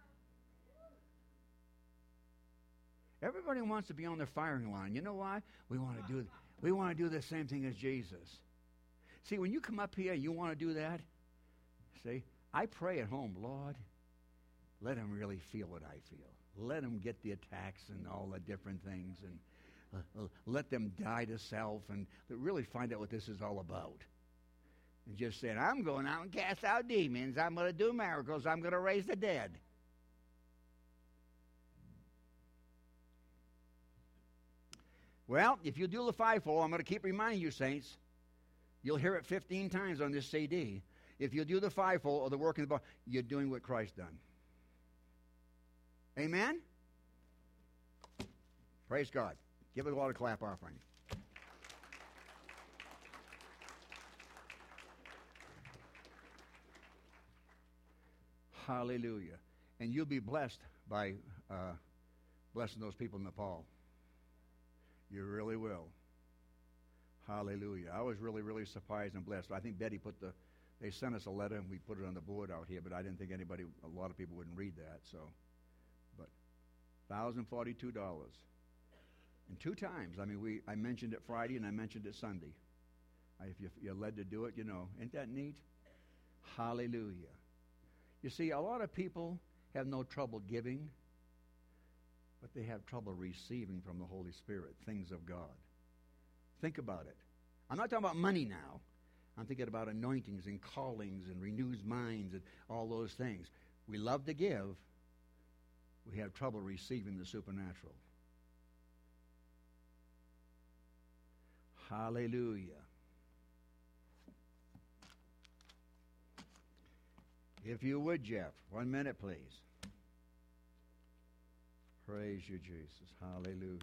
Everybody wants to be on their firing line. You know why? We want to do we want to do the same thing as Jesus. See, when you come up here, you want to do that. See, I pray at home, Lord, let them really feel what I feel. Let them get the attacks and all the different things, and uh, uh, let them die to self and really find out what this is all about. and just saying, I'm going out and cast out demons. I'm going to do miracles. I'm going to raise the dead. Well, if you do the fivefold, I'm going to keep reminding you, saints. You'll hear it fifteen times on this C D. If you do the fivefold or the work of the body, you're doing what Christ done. Amen? Praise God. Give it a lot of clap offering. Hallelujah. And you'll be blessed by uh, blessing those people in Nepal. You really will. Hallelujah. I was really, really surprised and blessed. I think Betty put the, they sent us a letter and we put it on the board out here, but I didn't think anybody, a lot of people wouldn't read that, so. But one thousand forty-two dollars. And two times. I mean, we I mentioned it Friday and I mentioned it Sunday. I, if you, you're led to do it, you know. Ain't that neat? Hallelujah. You see, a lot of people have no trouble giving, but they have trouble receiving from the Holy Spirit things of God. Think about it. I'm not talking about money now. I'm thinking about anointings and callings and renews minds and all those things. We love to give. We have trouble receiving the supernatural. Hallelujah. If you would, Jeff, one minute, please. Praise you, Jesus. Hallelujah.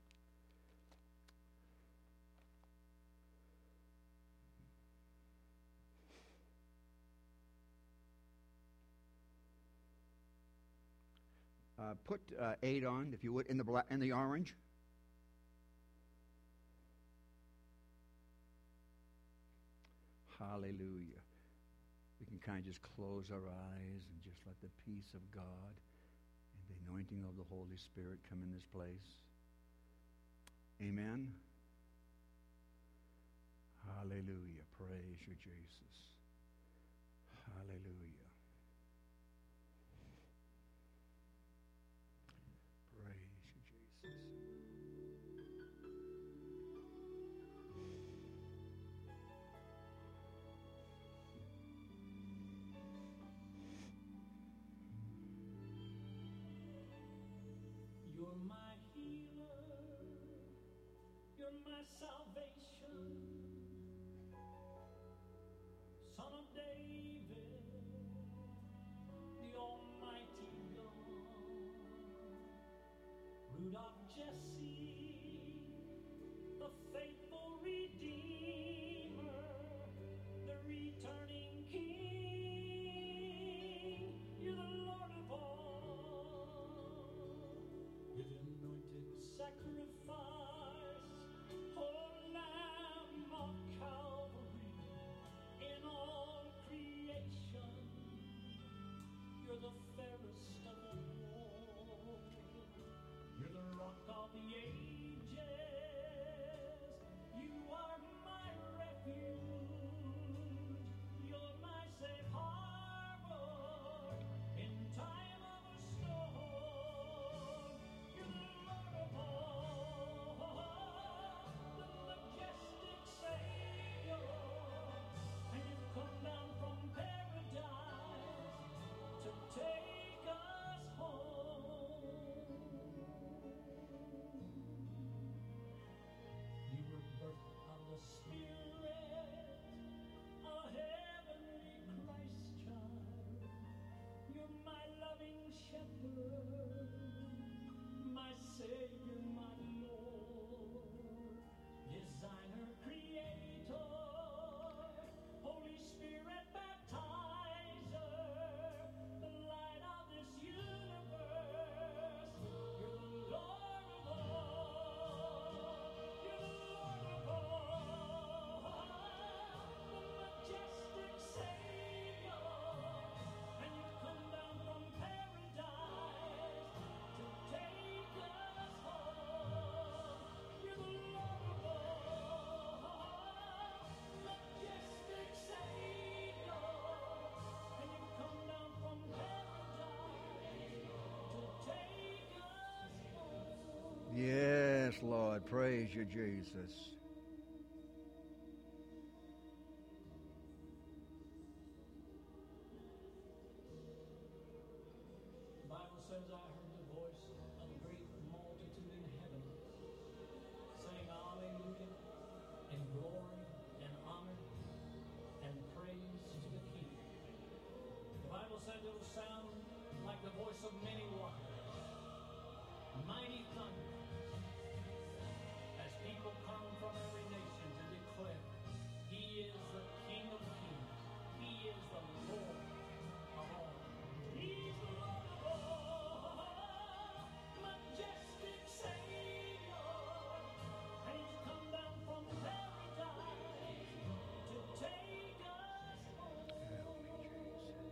Uh, put uh, eight on, if you would, in the black, in the orange. Hallelujah. We can kind of just close our eyes and just let the peace of God and the anointing of the Holy Spirit come in this place. Amen. Hallelujah. Praise you, Jesus. Hallelujah. You're my healer, you're my salvation, Son of David, the Almighty God, Root of Jesse, the faithful Redeemer, the returning King, you're the Lord of all. You're the anointed sacrifice, oh Lamb of Calvary, in all creation, you're the fairest of all. You're the rock of the ages, you are my refuge, you're my safe harbor in time of a storm. You're the Lord of all, the majestic Savior, and you've come down from paradise to take us home. You were birthed of the Spirit, a heavenly Christ child. You're my loving shepherd, my Savior, my Lord, designer, creator, Holy Spirit baptizer, the light of this universe. You're the Lord of all. You're the Lord of all. The majestic Savior, and you've come down from paradise to take us home. You're the Lord of all. Majestic Savior, and you've come down from paradise to take us home. Yes, Lord. Praise you, Jesus. says, I heard the voice of a great multitude in heaven, saying, Hallelujah, and glory, and honor, and praise to the King. The Bible said it will sound like the voice of many waters, mighty thunder, as people come from every nation to declare, He is the King of kings. He is the Lord of all. He's the Lord of all, majestic Savior. And He's come down from paradise to take us home.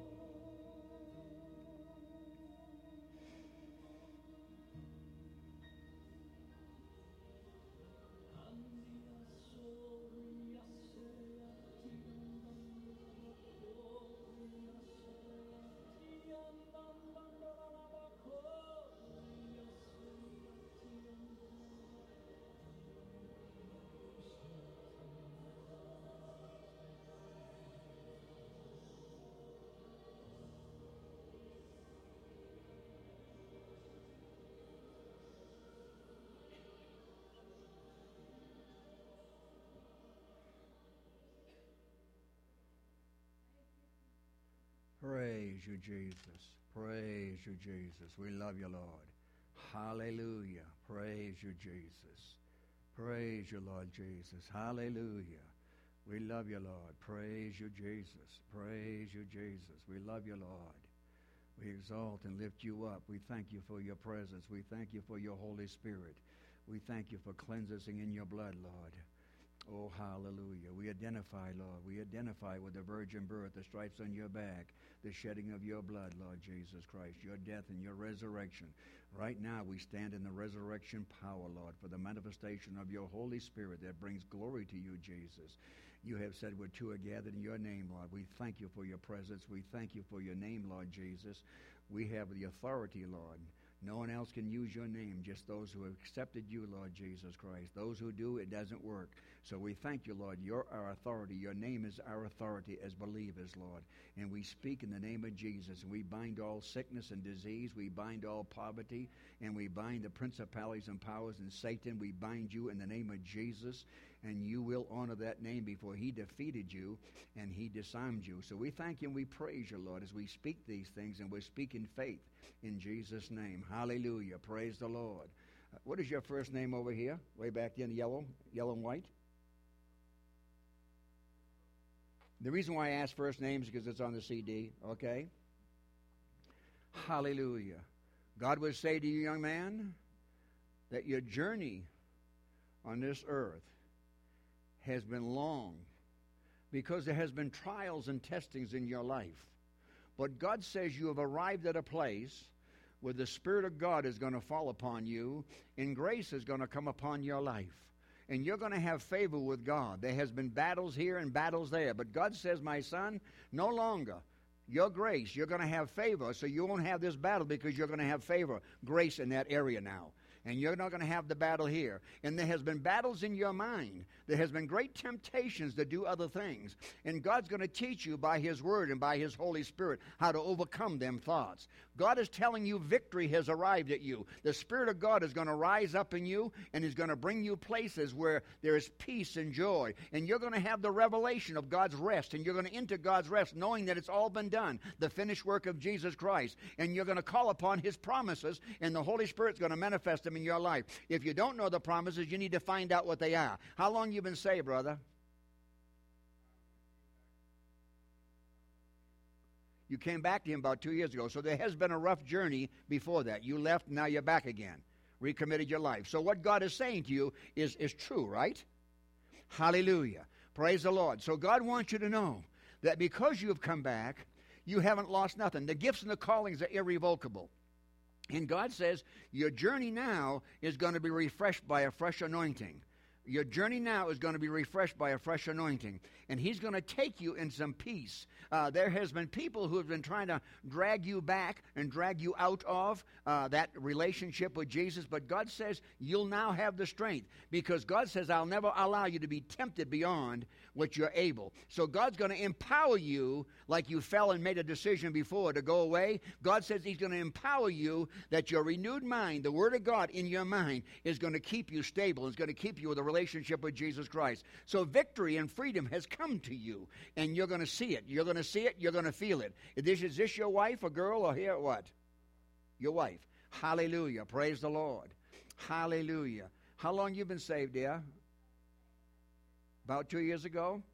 Praise you, Jesus. Praise you, Jesus. We love you, Lord. Hallelujah. Praise you, Jesus. Praise you, Lord Jesus. Hallelujah. We love you, Lord. Praise you, Jesus. Praise you, Jesus. We love you, Lord. We exalt and lift you up. We thank you for your presence. We thank you for your Holy Spirit. We thank you for cleansing in your blood, Lord. Oh, hallelujah. We identify, Lord. We identify with the virgin birth, the stripes on your back, the shedding of your blood, Lord Jesus Christ, your death and your resurrection. Right now, we stand in the resurrection power, Lord, for the manifestation of your Holy Spirit that brings glory to you, Jesus. You have said where two are gathered in your name, Lord. We thank you for your presence. We thank you for your name, Lord Jesus. We have the authority, Lord. No one else can use your name, just those who have accepted you, Lord Jesus Christ. Those who do, it doesn't work. So we thank you, Lord. You're our authority. Your name is our authority as believers, Lord. And we speak in the name of Jesus. And we bind all sickness and disease. We bind all poverty. And we bind the principalities and powers and Satan. We bind you in the name of Jesus. And you will honor that name before he defeated you and he disarmed you. So we thank you and we praise you, Lord, as we speak these things. And we speak in faith in Jesus' name. Hallelujah. Praise the Lord. Uh, what is your first name over here? Way back in yellow, yellow and white? The reason why I ask first names is because it's on the C D, okay? Hallelujah. God would say to you, young man, that your journey on this earth has been long because there has been trials and testings in your life. But God says you have arrived at a place where the Spirit of God is going to fall upon you and grace is going to come upon your life. And you're going to have favor with God. There has been battles here and battles there. But God says, my son, no longer. Your grace, you're going to have favor. So you won't have this battle because you're going to have favor, grace in that area now. And you're not going to have the battle here. And there has been battles in your mind. There has been great temptations to do other things. And God's going to teach you by His Word and by His Holy Spirit how to overcome them thoughts. God is telling you victory has arrived at you. The Spirit of God is going to rise up in you and is going to bring you places where there is peace and joy. And you're going to have the revelation of God's rest. And you're going to enter God's rest knowing that it's all been done, the finished work of Jesus Christ. And you're going to call upon His promises and the Holy Spirit's going to manifest them in your life. If you don't know the promises, you need to find out what they are. How long you been saved, brother? You came back to Him about two years ago, so there has been a rough journey before that. You left, now you're back again. Recommitted your life. So what God is saying to you is, is true, right? Hallelujah. Praise the Lord. So God wants you to know that because you have come back, you haven't lost nothing. The gifts and the callings are irrevocable. And God says your journey now is going to be refreshed by a fresh anointing. Your journey now is going to be refreshed by a fresh anointing. And He's going to take you in some peace. Uh, there has been people who have been trying to drag you back and drag you out of uh, that relationship with Jesus. But God says you'll now have the strength. Because God says, I'll never allow you to be tempted beyond what you're able. So God's going to empower you like you fell and made a decision before to go away. God says He's going to empower you that your renewed mind, the Word of God in your mind, is going to keep you stable. It's going to keep you with a relationship with Jesus Christ. So victory and freedom has come to you, and you're going to see it. You're going to see it. You're going to feel it. Is this, is this your wife, a girl, or here what? Your wife. Hallelujah. Praise the Lord. Hallelujah. How long you been saved, dear? About two years ago?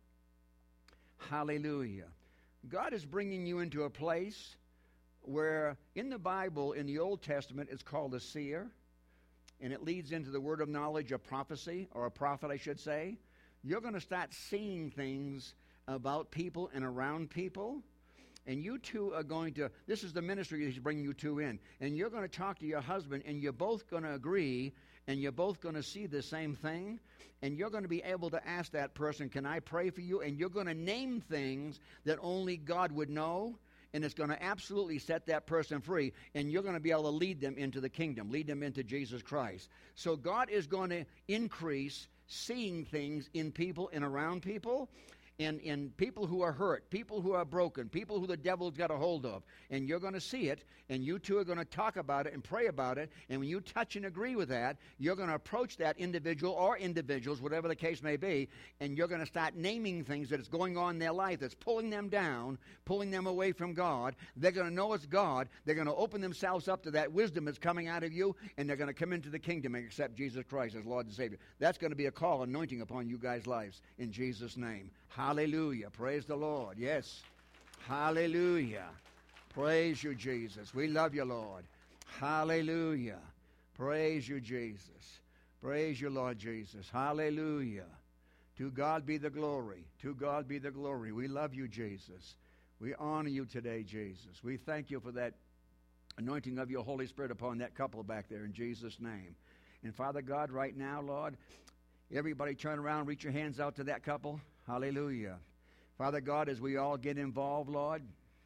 Hallelujah. God is bringing you into a place where in the Bible, in the Old Testament, it's called a seer. And it leads into the word of knowledge, a prophecy, or a prophet, I should say. You're going to start seeing things about people and around people. And you two are going to, this is the ministry He's bringing you two in. And you're going to talk to your husband, and you're both going to agree, and you're both going to see the same thing. And you're going to be able to ask that person, can I pray for you? And you're going to name things that only God would know. And it's going to absolutely set that person free. And you're going to be able to lead them into the kingdom, lead them into Jesus Christ. So God is going to increase seeing things in people and around people. And in people who are hurt, people who are broken, people who the devil's got a hold of. And you're going to see it, and you two are going to talk about it and pray about it. And when you touch and agree with that, you're going to approach that individual or individuals, whatever the case may be, and you're going to start naming things that is going on in their life that's pulling them down, pulling them away from God. They're going to know it's God. They're going to open themselves up to that wisdom that's coming out of you, and they're going to come into the kingdom and accept Jesus Christ as Lord and Savior. That's going to be a call, anointing upon you guys' lives in Jesus' name. Hallelujah. Praise the Lord. Yes. Hallelujah. Praise you, Jesus. We love you, Lord. Hallelujah. Praise you, Jesus. Praise you, Lord Jesus. Hallelujah. To God be the glory. To God be the glory. We love you, Jesus. We honor you today, Jesus. We thank you for that anointing of your Holy Spirit upon that couple back there in Jesus' name. And Father God, right now, Lord, everybody turn around, reach your hands out to that couple. Hallelujah. Father God, as we all get involved, Lord,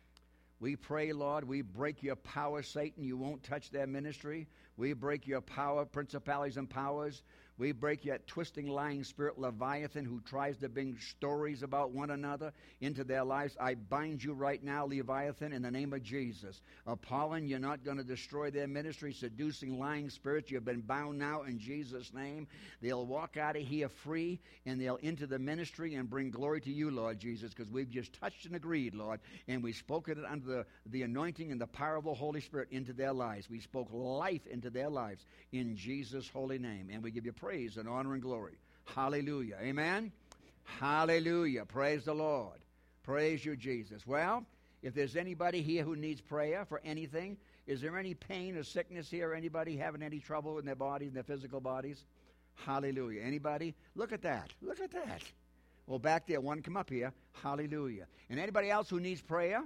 we pray, Lord, we break your power, Satan. You won't touch their ministry. We break your power, principalities and powers. We break your twisting, lying spirit, Leviathan, who tries to bring stories about one another into their lives. I bind you right now, Leviathan, in the name of Jesus. Apollyon, you're not going to destroy their ministry. Seducing, lying spirits, you've been bound now in Jesus' name. They'll walk out of here free, and they'll enter the ministry and bring glory to you, Lord Jesus, because we've just touched and agreed, Lord, and we spoke it under the, the anointing and the power of the Holy Spirit into their lives. We spoke life into their lives in Jesus' holy name, and we give you praise and honor and glory. Hallelujah. Amen? Hallelujah. Praise the Lord. Praise you, Jesus. Well, if there's anybody here who needs prayer for anything, is there any pain or sickness here? Anybody having any trouble in their bodies, in their physical bodies? Hallelujah. Anybody? Look at that. Look at that. Well, back there, one come up here. Hallelujah. And anybody else who needs prayer?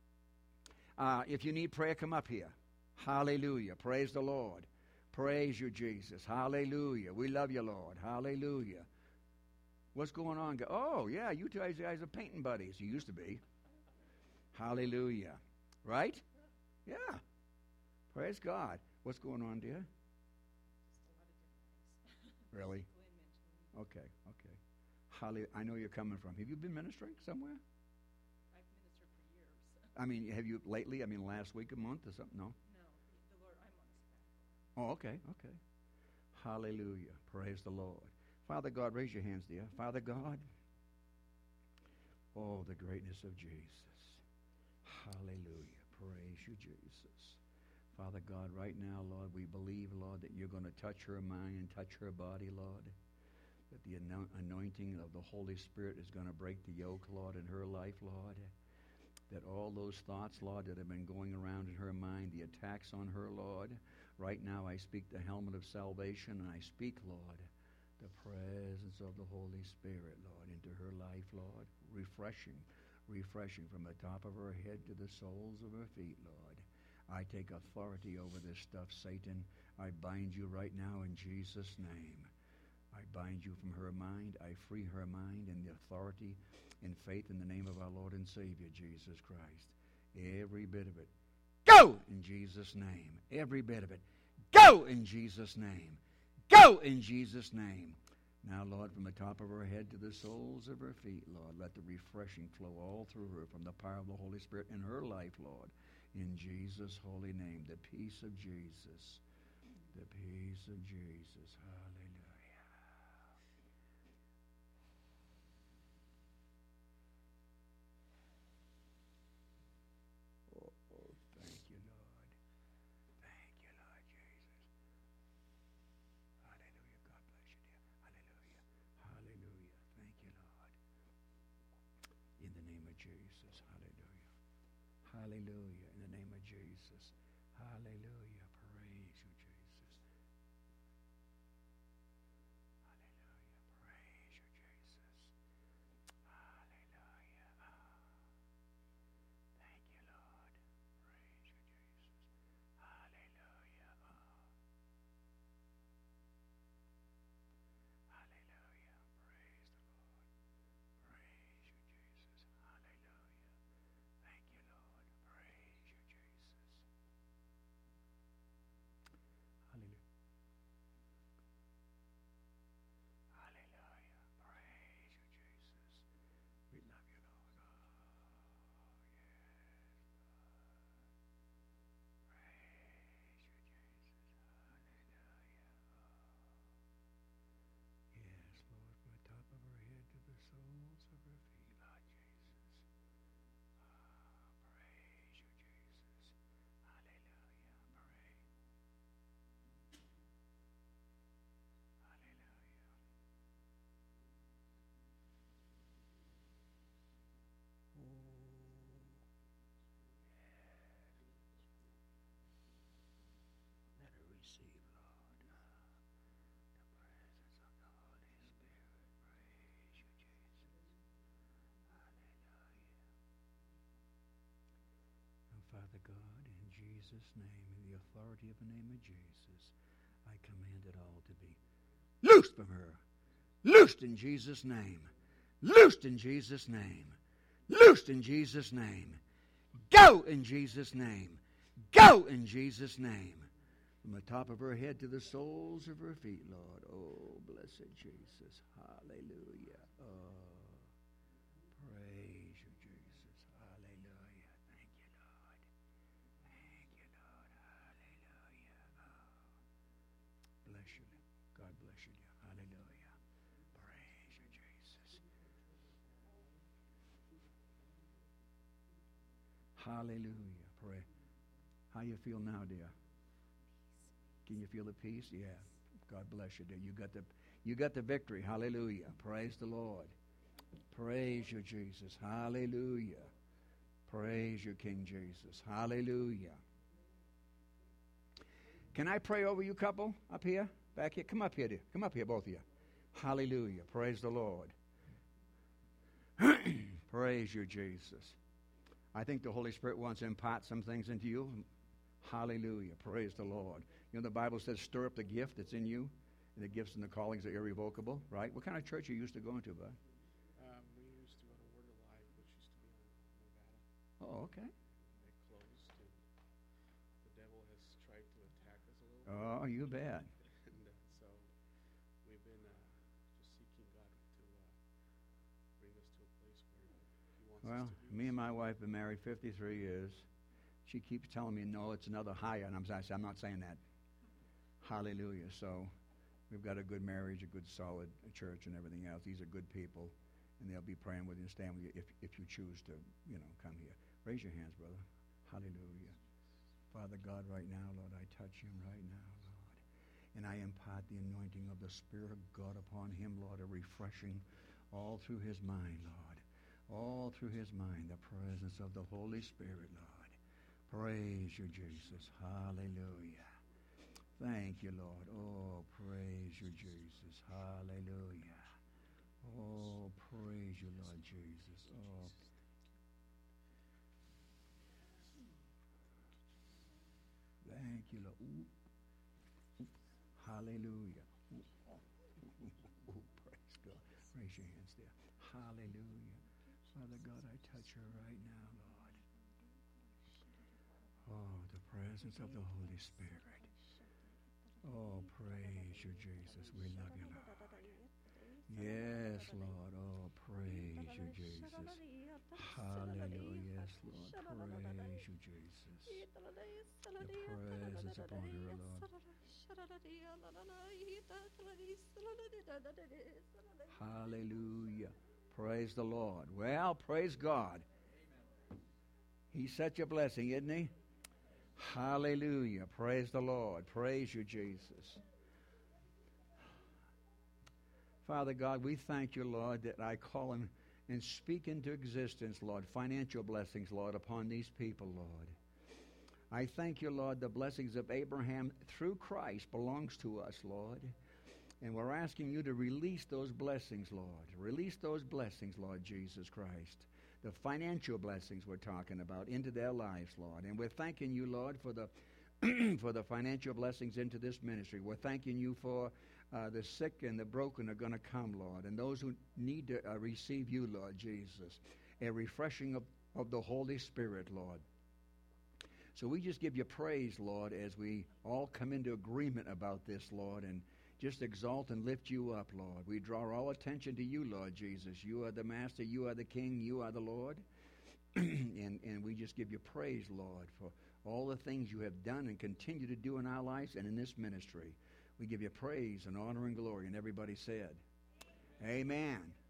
Uh, if you need prayer, come up here. Hallelujah. Praise the Lord. Praise you, Jesus. Hallelujah. We love you, Lord. Hallelujah. What's going on? Oh, yeah, you guys, guys are painting buddies. You used to be. Hallelujah. Right? Yeah. Praise God. What's going on, dear? Really? Okay, okay. Hallelujah. I know you're coming from. Have you been ministering somewhere? I've ministered for years. I mean, have you lately? I mean, last week, a month or something? No? No, the Lord, I'm on a sabbatical. Oh, okay, okay. Hallelujah. Praise the Lord. Father God, raise your hands, dear. Father God, oh, the greatness of Jesus. Hallelujah. Praise you, Jesus. Father God, right now, Lord, we believe, Lord, that you're going to touch her mind and touch her body, Lord. That the anointing of the Holy Spirit is going to break the yoke, Lord, in her life, Lord. That all those thoughts, Lord, that have been going around in her mind, the attacks on her, Lord, right now I speak the helmet of salvation, and I speak, Lord, the presence of the Holy Spirit, Lord, into her life, Lord, refreshing, refreshing from the top of her head to the soles of her feet, Lord. I take authority over this stuff, Satan. I bind you right now in Jesus' name. I bind you from her mind. I free her mind in the authority and faith in the name of our Lord and Savior, Jesus Christ. Every bit of it. Go in Jesus' name. Every bit of it. Go in Jesus' name. Go in Jesus' name. Now, Lord, from the top of her head to the soles of her feet, Lord, let the refreshing flow all through her from the power of the Holy Spirit in her life, Lord. In Jesus' holy name, the peace of Jesus. The peace of Jesus. Hallelujah. Hallelujah. In the name of Jesus. Hallelujah. Praise you, Jesus. Hallelujah. Praise you, Jesus. Hallelujah. Thank you, Lord. Praise you, Jesus. Hallelujah. Hallelujah. Praise the Lord. Praise you, Jesus. Hallelujah. Thank you, Lord. Praise you, Jesus. Hallelujah. Hallelujah. Praise you, Jesus. We love you, Lord. Oh, yes, Lord. Praise you, Jesus. Hallelujah. Oh. Yes, Lord, from the top of her head to the soles of her feet, Lord Jesus. Oh, praise you, Jesus. Hallelujah. Pray. Hallelujah. Let her receive, Lord, the presence of the Holy Spirit. Praise you, Jesus. Hallelujah. Now, Father God, in Jesus' name, in the authority of the name of Jesus, I command it all to be loosed from her. Loosed in Jesus' name. Loosed in Jesus' name. Loosed in Jesus' name. Go in Jesus' name. Go in Jesus' name. From the top of her head to the soles of her feet, Lord. Oh, blessed Jesus. Hallelujah. Oh, praise you, Jesus. Hallelujah. Thank you, Lord. Thank you, Lord. Hallelujah. Oh, bless you. God bless you, dear. Hallelujah. Praise you, Jesus. Hallelujah. Pray. How you feel now, dear? Can you feel the peace? Yeah. God bless you, dear. You got the you got the victory. Hallelujah. Praise the Lord. Praise you, Jesus. Hallelujah. Praise you, King Jesus. Hallelujah. Can I pray over you, couple, up here? Back here? Come up here, dear. Come up here, both of you. Hallelujah. Praise the Lord. Praise you, Jesus. I think the Holy Spirit wants to impart some things into you. Hallelujah. Praise the Lord. You know, the Bible says, stir up the gift that's in you. And the gifts and the callings are irrevocable, right? What kind of church are you used to going to, bud? Um, we used to go to Word of Life, which used to be on Nevada. Oh, okay. They closed, and the devil has tried to attack us a little bit. Oh, you bet. And uh, so we've been uh, just seeking God to uh, bring us to a place where He wants Well, us to be. me and my wife have been married fifty-three years. She keeps telling me, no, it's another higher. And I'm, I'm not saying that. Hallelujah. So we've got a good marriage, a good solid church and everything else. These are good people, and they'll be praying with you and stand with you if, if you choose to, you know, come here. Raise your hands, brother. Hallelujah. Father God, right now, Lord, I touch him right now, Lord. And I impart the anointing of the Spirit of God upon him, Lord, a refreshing all through his mind, Lord. All through his mind, the presence of the Holy Spirit, Lord. Praise you, Jesus. Hallelujah. Thank you, Lord. Oh, praise you, Jesus. Hallelujah. Oh, praise you, Lord Jesus. Oh. Thank you, Lord. Ooh. Ooh. Hallelujah. Ooh. Raise your hands there. Hallelujah. Father God, I touch her right now, Lord. Oh, the presence of the Holy Spirit. Oh, praise you, Jesus. We love you, Lord. Yes, Lord. Oh, praise you, Jesus. Hallelujah. Yes, Lord. Praise you, Jesus. The presence upon her, Lord. Hallelujah. Praise the Lord. Well, praise God. He's such a blessing, isn't he? Hallelujah. Praise the Lord. Praise you, Jesus. Father God, we thank you, Lord, that I call and, and speak into existence, Lord, financial blessings, Lord, upon these people, Lord. I thank you, Lord, the blessings of Abraham through Christ belongs to us, Lord. And we're asking you to release those blessings, Lord. Release those blessings, Lord Jesus Christ. The financial blessings we're talking about into their lives, Lord. And we're thanking you, Lord, for the for the financial blessings into this ministry. We're thanking you for uh, the sick and the broken are going to come, Lord. And those who need to uh, receive you, Lord Jesus. A refreshing of, of the Holy Spirit, Lord. So we just give you praise, Lord, as we all come into agreement about this, Lord, and just exalt and lift you up, Lord. We draw all attention to you, Lord Jesus. You are the Master. You are the King. You are the Lord. and, and we just give you praise, Lord, for all the things you have done and continue to do in our lives and in this ministry. We give you praise and honor and glory. And everybody said, Amen. Amen.